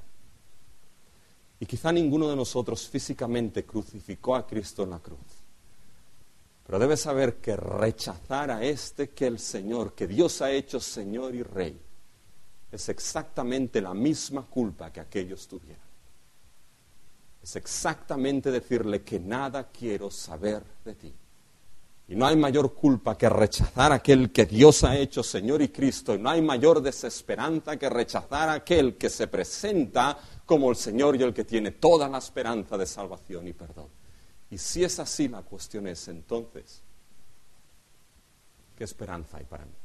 [SPEAKER 1] Y quizá ninguno de nosotros físicamente crucificó a Cristo en la cruz. Pero debes saber que rechazar a este que el Señor, que Dios ha hecho Señor y Rey, es exactamente la misma culpa que aquellos tuvieron. Es exactamente decirle que nada quiero saber de ti. Y no hay mayor culpa que rechazar a aquel que Dios ha hecho Señor y Cristo. Y no hay mayor desesperanza que rechazar a aquel que se presenta como el Señor y el que tiene toda la esperanza de salvación y perdón. Y si es así, la cuestión es entonces, ¿qué esperanza hay para mí?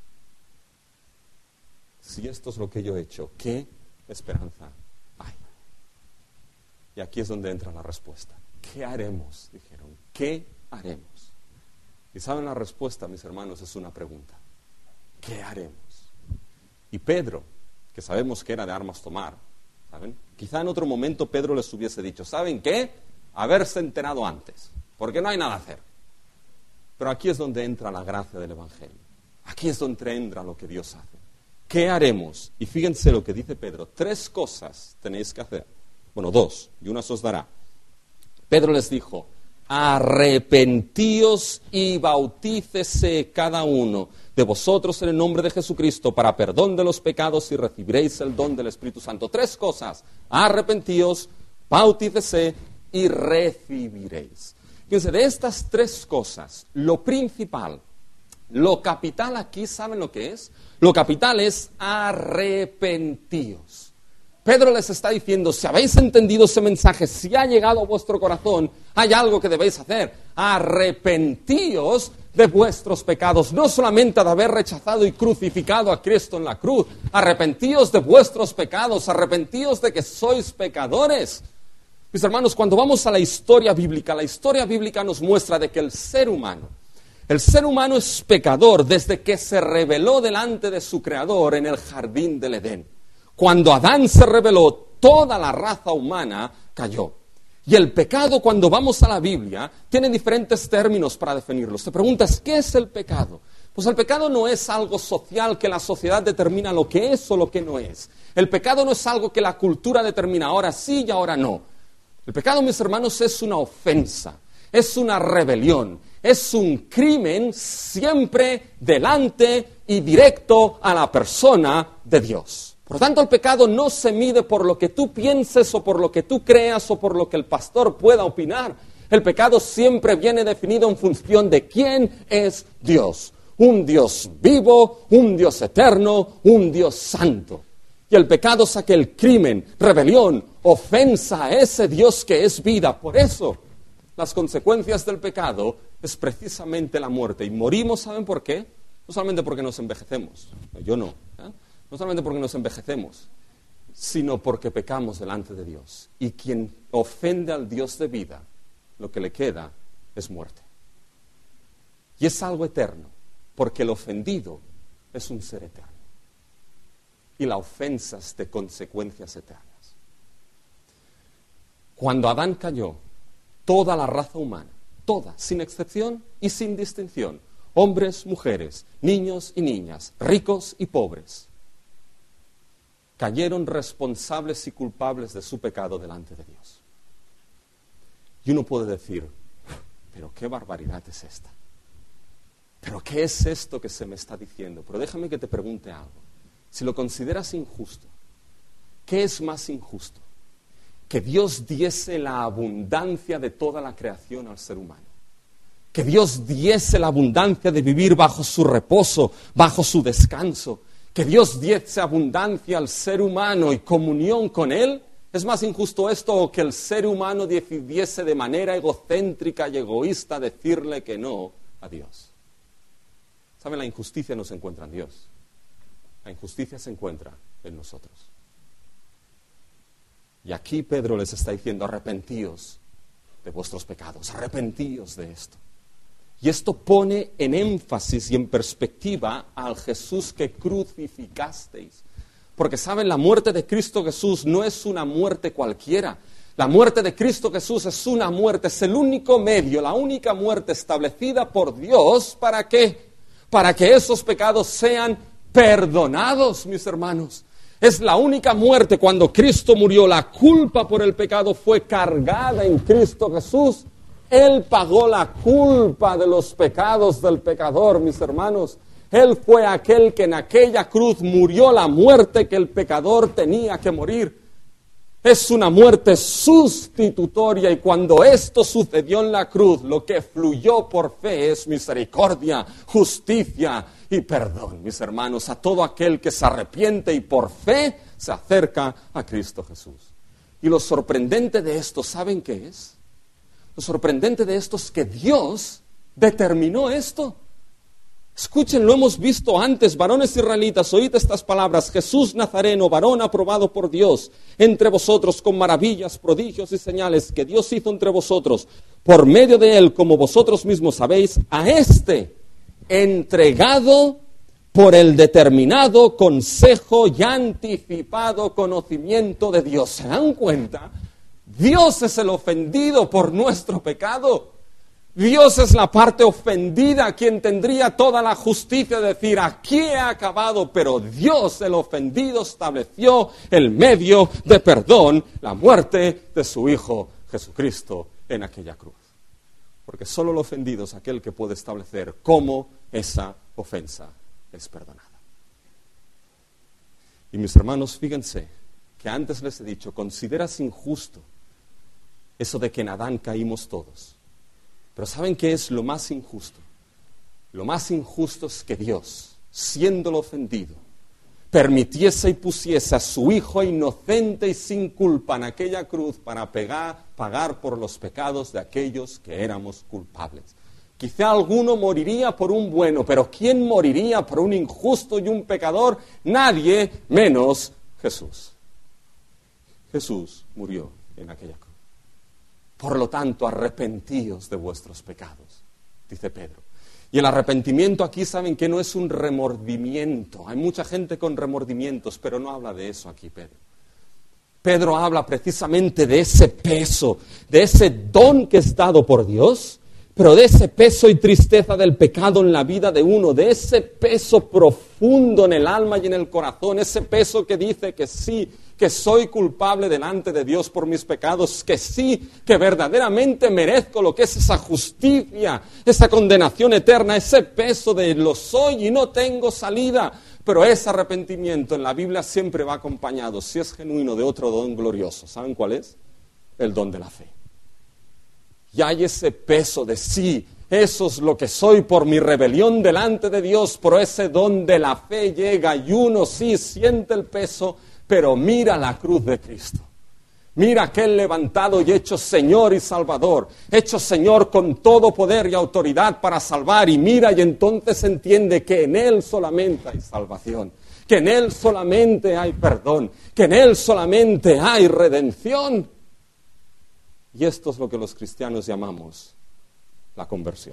[SPEAKER 1] Si esto es lo que yo he hecho, ¿qué esperanza hay? Y aquí es donde entra la respuesta. ¿Qué haremos? Dijeron, ¿qué haremos? Y saben, la respuesta, mis hermanos, es una pregunta. ¿Qué haremos? Y Pedro, que sabemos que era de armas tomar, ¿saben? Quizá en otro momento Pedro les hubiese dicho, ¿saben qué? Haberse enterado antes, porque no hay nada a hacer. Pero aquí es donde entra la gracia del Evangelio. Aquí es donde entra lo que Dios hace. ¿Qué haremos? Y fíjense lo que dice Pedro. Tres cosas tenéis que hacer. Bueno, dos, y una se os dará. Pedro les dijo, arrepentíos y bautícese cada uno de vosotros en el nombre de Jesucristo para perdón de los pecados y recibiréis el don del Espíritu Santo. Tres cosas, arrepentíos, bautícese y recibiréis. Fíjense, de estas tres cosas, lo principal, lo capital aquí, ¿saben lo que es? Lo capital es arrepentíos. Pedro les está diciendo, si habéis entendido ese mensaje, si ha llegado a vuestro corazón, hay algo que debéis hacer. Arrepentíos de vuestros pecados, no solamente de haber rechazado y crucificado a Cristo en la cruz. Arrepentíos de vuestros pecados, arrepentíos de que sois pecadores. Mis hermanos, cuando vamos a la historia bíblica, la historia bíblica nos muestra de que el ser humano, el ser humano es pecador desde que se rebeló delante de su Creador en el jardín del Edén. Cuando Adán se rebeló, toda la raza humana cayó. Y el pecado, cuando vamos a la Biblia, tiene diferentes términos para definirlos. Te preguntas, ¿qué es el pecado? Pues el pecado no es algo social que la sociedad determina lo que es o lo que no es. El pecado no es algo que la cultura determina, ahora sí y ahora no. El pecado, mis hermanos, es una ofensa, es una rebelión, es un crimen siempre delante y directo a la persona de Dios. Por lo tanto, el pecado no se mide por lo que tú pienses o por lo que tú creas o por lo que el pastor pueda opinar. El pecado siempre viene definido en función de quién es Dios. Un Dios vivo, un Dios eterno, un Dios santo. Y el pecado es aquel crimen, rebelión, ofensa a ese Dios que es vida. Por eso, las consecuencias del pecado es precisamente la muerte. Y morimos, ¿saben por qué? No solamente porque nos envejecemos. Yo no. ¿eh? No solamente porque nos envejecemos, sino porque pecamos delante de Dios. Y quien ofende al Dios de vida, lo que le queda es muerte. Y es algo eterno, porque el ofendido es un ser eterno. Y la ofensa es de consecuencias eternas. Cuando Adán cayó, toda la raza humana, toda, sin excepción y sin distinción, hombres, mujeres, niños y niñas, ricos y pobres, cayeron responsables y culpables de su pecado delante de Dios. Y uno puede decir, pero qué barbaridad es esta. Pero qué es esto que se me está diciendo. Pero déjame que te pregunte algo. Si lo consideras injusto, ¿qué es más injusto? Que Dios diese la abundancia de toda la creación al ser humano. Que Dios diese la abundancia de vivir bajo su reposo, bajo su descanso. Que Dios diese abundancia al ser humano y comunión con Él. ¿Es más injusto esto o que el ser humano decidiese de manera egocéntrica y egoísta decirle que no a Dios? ¿Saben? La injusticia no se encuentra en Dios. La injusticia se encuentra en nosotros. Y aquí Pedro les está diciendo, arrepentíos de vuestros pecados, arrepentíos de esto. Y esto pone en énfasis y en perspectiva al Jesús que crucificasteis. Porque, ¿saben? La muerte de Cristo Jesús no es una muerte cualquiera. La muerte de Cristo Jesús es una muerte, es el único medio, la única muerte establecida por Dios. ¿Para qué? Para que esos pecados sean perdonados, mis hermanos. Es la única muerte. Cuando Cristo murió, la culpa por el pecado fue cargada en Cristo Jesús. Él pagó la culpa de los pecados del pecador, mis hermanos. Él fue aquel que en aquella cruz murió la muerte que el pecador tenía que morir. Es una muerte sustitutoria y cuando esto sucedió en la cruz, lo que fluyó por fe es misericordia, justicia y perdón, mis hermanos, a todo aquel que se arrepiente y por fe se acerca a Cristo Jesús. Y lo sorprendente de esto, ¿saben qué es? Lo sorprendente de esto es que Dios determinó esto. Escuchen, lo hemos visto antes, varones israelitas, oíd estas palabras, Jesús Nazareno, varón aprobado por Dios, entre vosotros con maravillas, prodigios y señales que Dios hizo entre vosotros, por medio de él, como vosotros mismos sabéis, a este entregado por el determinado consejo y anticipado conocimiento de Dios. ¿Se dan cuenta? Dios es el ofendido por nuestro pecado. Dios es la parte ofendida, quien tendría toda la justicia de decir, aquí he acabado, pero Dios, el ofendido, estableció el medio de perdón, la muerte de su Hijo Jesucristo en aquella cruz. Porque solo el ofendido es aquel que puede establecer cómo esa ofensa es perdonada. Y mis hermanos, fíjense que antes les he dicho, ¿consideras injusto eso de que en Adán caímos todos? Pero ¿saben qué es lo más injusto? Lo más injusto es que Dios, siéndolo ofendido, permitiese y pusiese a su Hijo inocente y sin culpa en aquella cruz para pegar, pagar por los pecados de aquellos que éramos culpables. Quizá alguno moriría por un bueno, pero ¿quién moriría por un injusto y un pecador? Nadie, menos Jesús. Jesús murió en aquella cruz. Por lo tanto, arrepentíos de vuestros pecados, dice Pedro. Y el arrepentimiento aquí, ¿saben que no es un remordimiento? Hay mucha gente con remordimientos, pero no habla de eso aquí Pedro. Pedro habla precisamente de ese peso, de ese don que es dado por Dios, pero de ese peso y tristeza del pecado en la vida de uno, de ese peso profundo en el alma y en el corazón, ese peso que dice que sí, que soy culpable delante de Dios por mis pecados, que sí, que verdaderamente merezco lo que es esa justicia, esa condenación eterna, ese peso de lo soy y no tengo salida. Pero ese arrepentimiento en la Biblia siempre va acompañado, si es genuino, de otro don glorioso. ¿Saben cuál es? El don de la fe. Y hay ese peso de sí, eso es lo que soy por mi rebelión delante de Dios, pero ese don de la fe llega y uno sí siente el peso, pero mira la cruz de Cristo. Mira aquel levantado y hecho Señor y Salvador, hecho Señor con todo poder y autoridad para salvar, y mira y entonces entiende que en Él solamente hay salvación, que en Él solamente hay perdón, que en Él solamente hay redención. Y esto es lo que los cristianos llamamos la conversión.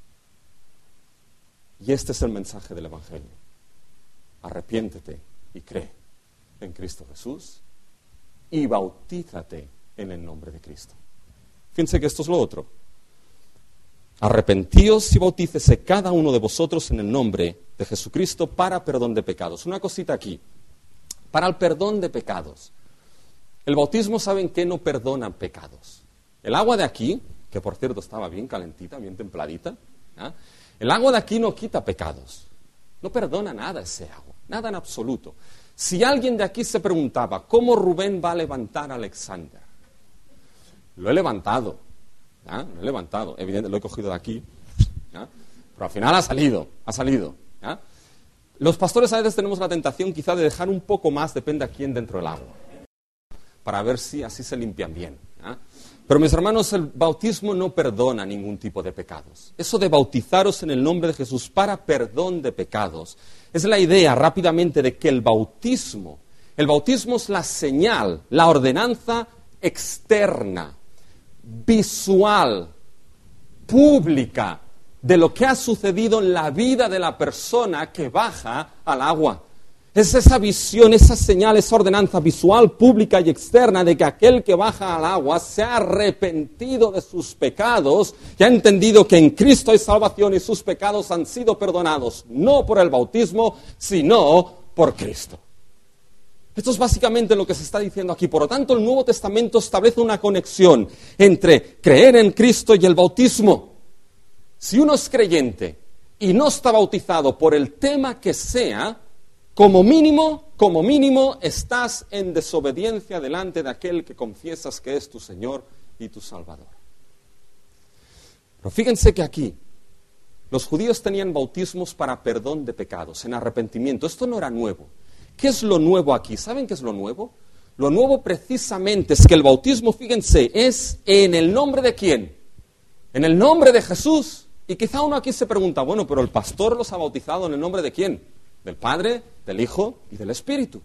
[SPEAKER 1] Y este es el mensaje del Evangelio. Arrepiéntete y cree en Cristo Jesús y bautízate en el nombre de Cristo. Fíjense que esto es lo otro. Arrepentíos y bautícese cada uno de vosotros en el nombre de Jesucristo para perdón de pecados. Una cosita aquí. Para el perdón de pecados. El bautismo, ¿saben qué? No perdona pecados. El agua de aquí, que por cierto estaba bien calentita, bien templadita, ¿eh? El agua de aquí no quita pecados. No perdona nada ese agua, nada en absoluto. Si alguien de aquí se preguntaba, ¿cómo Rubén va a levantar a Alexander? Lo he levantado, ¿eh? Lo he levantado, evidentemente lo he cogido de aquí, ¿eh? Pero al final ha salido, ha salido. ¿eh? Los pastores a veces tenemos la tentación quizá de dejar un poco más, depende a quién, dentro del agua, para ver si así se limpian bien. ¿eh? Pero mis hermanos, el bautismo no perdona ningún tipo de pecados. Eso de bautizaros en el nombre de Jesús para perdón de pecados, es la idea rápidamente de que el bautismo, el bautismo es la señal, la ordenanza externa, visual, pública, de lo que ha sucedido en la vida de la persona que baja al agua. Es esa visión, esa señal, esa ordenanza visual, pública y externa de que aquel que baja al agua se ha arrepentido de sus pecados y ha entendido que en Cristo hay salvación y sus pecados han sido perdonados, no por el bautismo, sino por Cristo. Esto es básicamente lo que se está diciendo aquí. Por lo tanto, el Nuevo Testamento establece una conexión entre creer en Cristo y el bautismo. Si uno es creyente y no está bautizado por el tema que sea, como mínimo, como mínimo, estás en desobediencia delante de aquel que confiesas que es tu Señor y tu Salvador. Pero fíjense que aquí, los judíos tenían bautismos para perdón de pecados, en arrepentimiento. Esto no era nuevo. ¿Qué es lo nuevo aquí? ¿Saben qué es lo nuevo? Lo nuevo precisamente es que el bautismo, fíjense, es en el nombre de ¿quién? En el nombre de Jesús. Y quizá uno aquí se pregunta, bueno, pero el pastor los ha bautizado en el nombre de ¿quién? Del Padre, del Hijo y del Espíritu.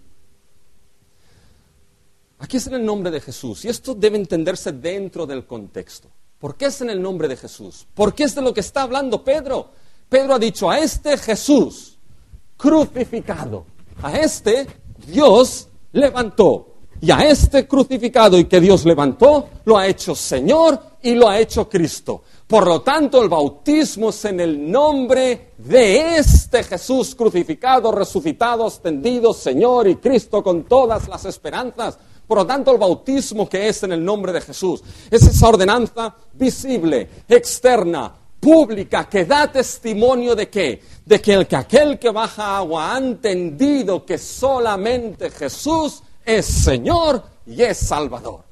[SPEAKER 1] Aquí es en el nombre de Jesús, y esto debe entenderse dentro del contexto. ¿Por qué es en el nombre de Jesús? Porque es de lo que está hablando Pedro. Pedro ha dicho, a este Jesús crucificado, a este Dios levantó, y a este crucificado y que Dios levantó, lo ha hecho Señor y lo ha hecho Cristo. Por lo tanto, el bautismo es en el nombre de este Jesús crucificado, resucitado, ascendido, Señor y Cristo con todas las esperanzas. Por lo tanto, el bautismo que es en el nombre de Jesús es esa ordenanza visible, externa, pública, que da testimonio de ¿qué? De que el que aquel que baja agua ha entendido que solamente Jesús es Señor y es Salvador.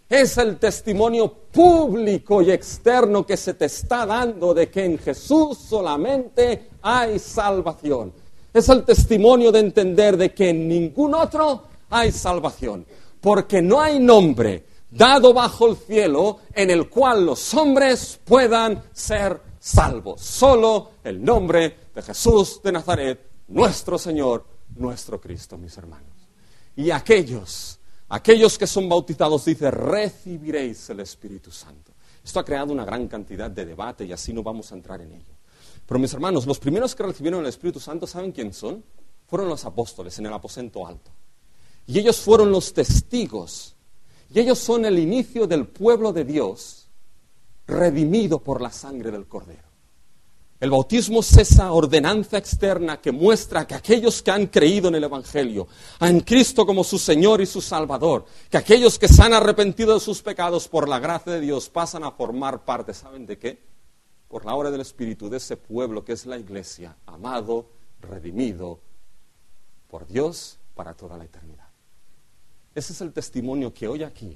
[SPEAKER 1] Es el testimonio público y externo que se te está dando de que en Jesús solamente hay salvación. Es el testimonio de entender de que en ningún otro hay salvación. Porque no hay nombre dado bajo el cielo en el cual los hombres puedan ser salvos. Solo el nombre de Jesús de Nazaret, nuestro Señor, nuestro Cristo, mis hermanos. Y aquellos... Aquellos que son bautizados, dice, recibiréis el Espíritu Santo. Esto ha creado una gran cantidad de debate y así no vamos a entrar en ello. Pero mis hermanos, los primeros que recibieron el Espíritu Santo, ¿saben quién son? Fueron los apóstoles en el aposento alto. Y ellos fueron los testigos. Y ellos son el inicio del pueblo de Dios, redimido por la sangre del Cordero. El bautismo es esa ordenanza externa que muestra que aquellos que han creído en el Evangelio, en Cristo como su Señor y su Salvador, que aquellos que se han arrepentido de sus pecados por la gracia de Dios pasan a formar parte, ¿saben de qué? Por la obra del Espíritu de ese pueblo que es la Iglesia, amado, redimido por Dios para toda la eternidad. Ese es el testimonio que hoy aquí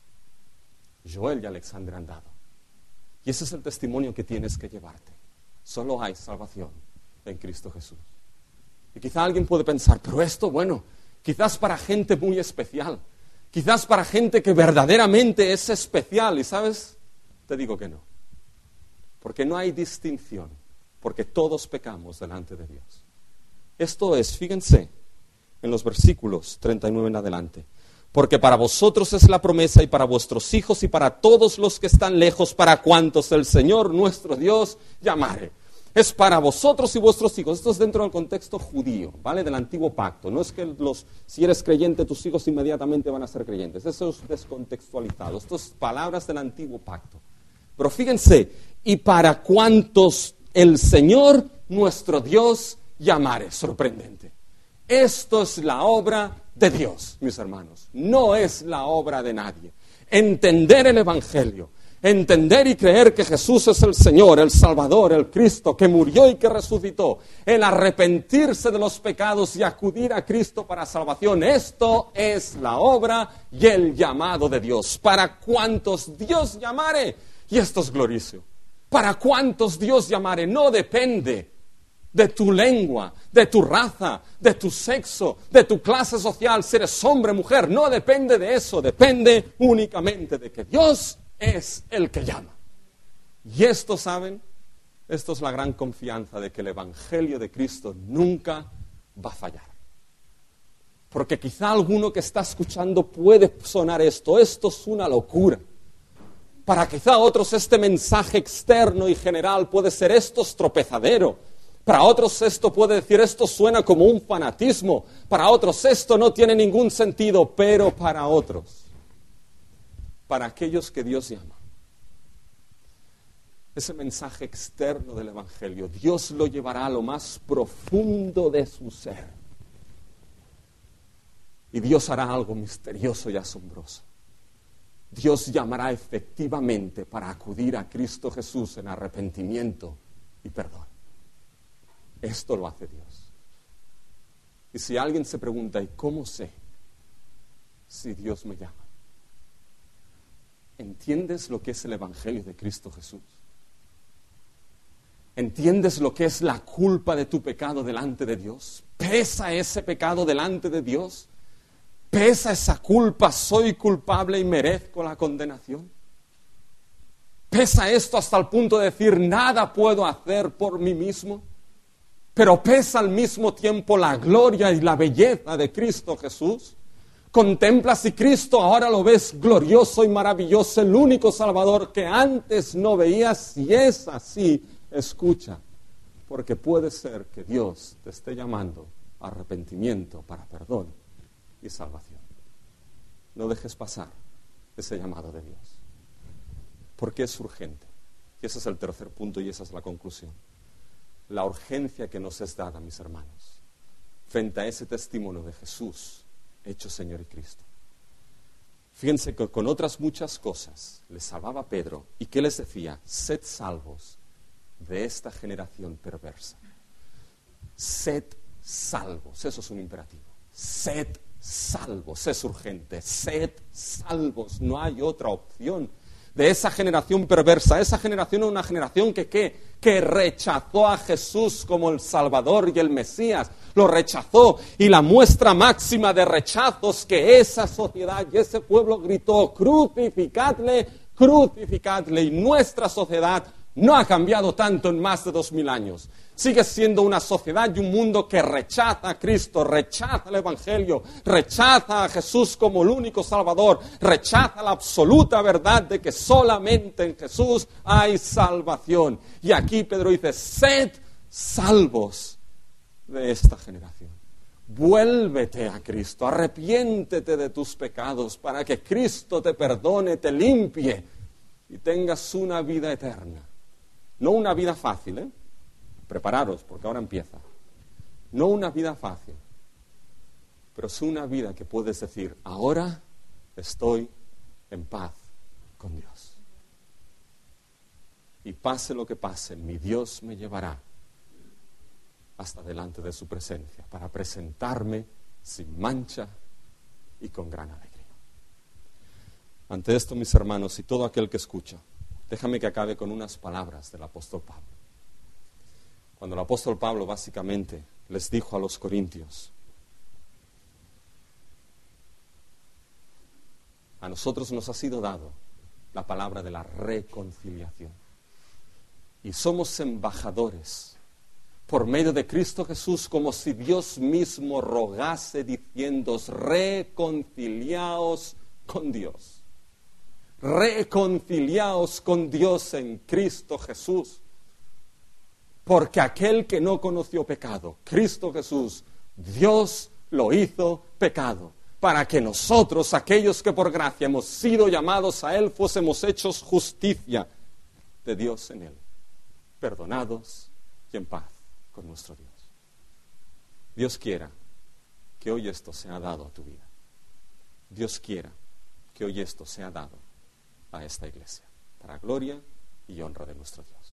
[SPEAKER 1] Joel y Alexandre han dado. Y ese es el testimonio que tienes que llevarte. Solo hay salvación en Cristo Jesús. Y quizá alguien puede pensar, pero esto, bueno, quizás para gente muy especial, quizás para gente que verdaderamente es especial. ¿Y sabes? Te digo que no. Porque no hay distinción, porque todos pecamos delante de Dios. Esto es, fíjense, en los versículos treinta y nueve en adelante. Porque para vosotros es la promesa y para vuestros hijos y para todos los que están lejos, para cuantos el Señor nuestro Dios llamare. Es para vosotros y vuestros hijos. Esto es dentro del contexto judío, ¿vale? Del antiguo pacto. No es que los, si eres creyente, tus hijos inmediatamente van a ser creyentes. Eso es descontextualizado. Esto es palabras del antiguo pacto. Pero fíjense, y para cuantos el Señor nuestro Dios llamare. Sorprendente. Esto es la obra de Dios, mis hermanos. No es la obra de nadie. Entender el Evangelio, entender y creer que Jesús es el Señor, el Salvador, el Cristo, que murió y que resucitó, el arrepentirse de los pecados y acudir a Cristo para salvación. Esto es la obra y el llamado de Dios. Para cuantos Dios llamare, y esto es glorioso, para cuantos Dios llamare, no depende de tu lengua, de tu raza, de tu sexo, de tu clase social, si eres hombre o mujer, no depende de eso, depende únicamente de que Dios es el que llama. Y esto, ¿saben? Esto es la gran confianza de que el Evangelio de Cristo nunca va a fallar. Porque quizá alguno que está escuchando puede sonar esto, esto es una locura. Para quizá otros este mensaje externo y general puede ser esto es tropezadero. Para otros esto puede decir, esto suena como un fanatismo. Para otros esto no tiene ningún sentido, pero para otros, para aquellos que Dios llama, ese mensaje externo del Evangelio, Dios lo llevará a lo más profundo de su ser. Y Dios hará algo misterioso y asombroso. Dios llamará efectivamente para acudir a Cristo Jesús en arrepentimiento y perdón. Esto lo hace Dios. Y si alguien se pregunta, ¿y cómo sé si Dios me llama? ¿Entiendes lo que es el Evangelio de Cristo Jesús? ¿Entiendes lo que es la culpa de tu pecado delante de Dios? ¿Pesa ese pecado delante de Dios? ¿Pesa esa culpa? ¿Soy culpable y merezco la condenación? ¿Pesa esto hasta el punto de decir, nada puedo hacer por mí mismo? Pero pesa al mismo tiempo la gloria y la belleza de Cristo Jesús. Contemplas si Cristo ahora lo ves glorioso y maravilloso, el único Salvador que antes no veías. Si es así, escucha, porque puede ser que Dios te esté llamando a arrepentimiento para perdón y salvación. No dejes pasar ese llamado de Dios, porque es urgente. Y ese es el tercer punto y esa es la conclusión. La urgencia que nos es dada, mis hermanos, frente a ese testimonio de Jesús, hecho Señor y Cristo. Fíjense que con otras muchas cosas les salvaba Pedro. ¿Y qué les decía? Sed salvos de esta generación perversa. Sed salvos. Eso es un imperativo. Sed salvos. Es urgente. Sed salvos. No hay otra opción. De esa generación perversa. Esa generación es una generación que, ¿qué? que rechazó a Jesús como el Salvador y el Mesías. Lo rechazó. Y la muestra máxima de rechazos que esa sociedad y ese pueblo gritó: crucificadle, crucificadle. Y nuestra sociedad no ha cambiado tanto en más de dos mil años. Sigue siendo una sociedad y un mundo que rechaza a Cristo, rechaza el Evangelio, rechaza a Jesús como el único Salvador, rechaza la absoluta verdad de que solamente en Jesús hay salvación. Y aquí Pedro dice: sed salvos de esta generación. Vuélvete a Cristo, arrepiéntete de tus pecados para que Cristo te perdone, te limpie y tengas una vida eterna. No una vida fácil, ¿eh? Prepararos, porque ahora empieza. No una vida fácil, pero es una vida que puedes decir: ahora estoy en paz con Dios. Y pase lo que pase, mi Dios me llevará hasta delante de su presencia para presentarme sin mancha y con gran alegría. Ante esto, mis hermanos, y todo aquel que escucha, déjame que acabe con unas palabras del apóstol Pablo. Cuando el apóstol Pablo básicamente les dijo a los corintios: a nosotros nos ha sido dado la palabra de la reconciliación. Y somos embajadores por medio de Cristo Jesús, como si Dios mismo rogase diciendo: reconciliaos con Dios. Reconciliaos con Dios en Cristo Jesús. Porque aquel que no conoció pecado, Cristo Jesús, Dios lo hizo pecado, para que nosotros, aquellos que por gracia hemos sido llamados a Él, fuésemos hechos justicia de Dios en Él, perdonados y en paz con nuestro Dios. Dios quiera que hoy esto sea dado a tu vida. Dios quiera que hoy esto sea dado a esta iglesia, para gloria y honra de nuestro Dios.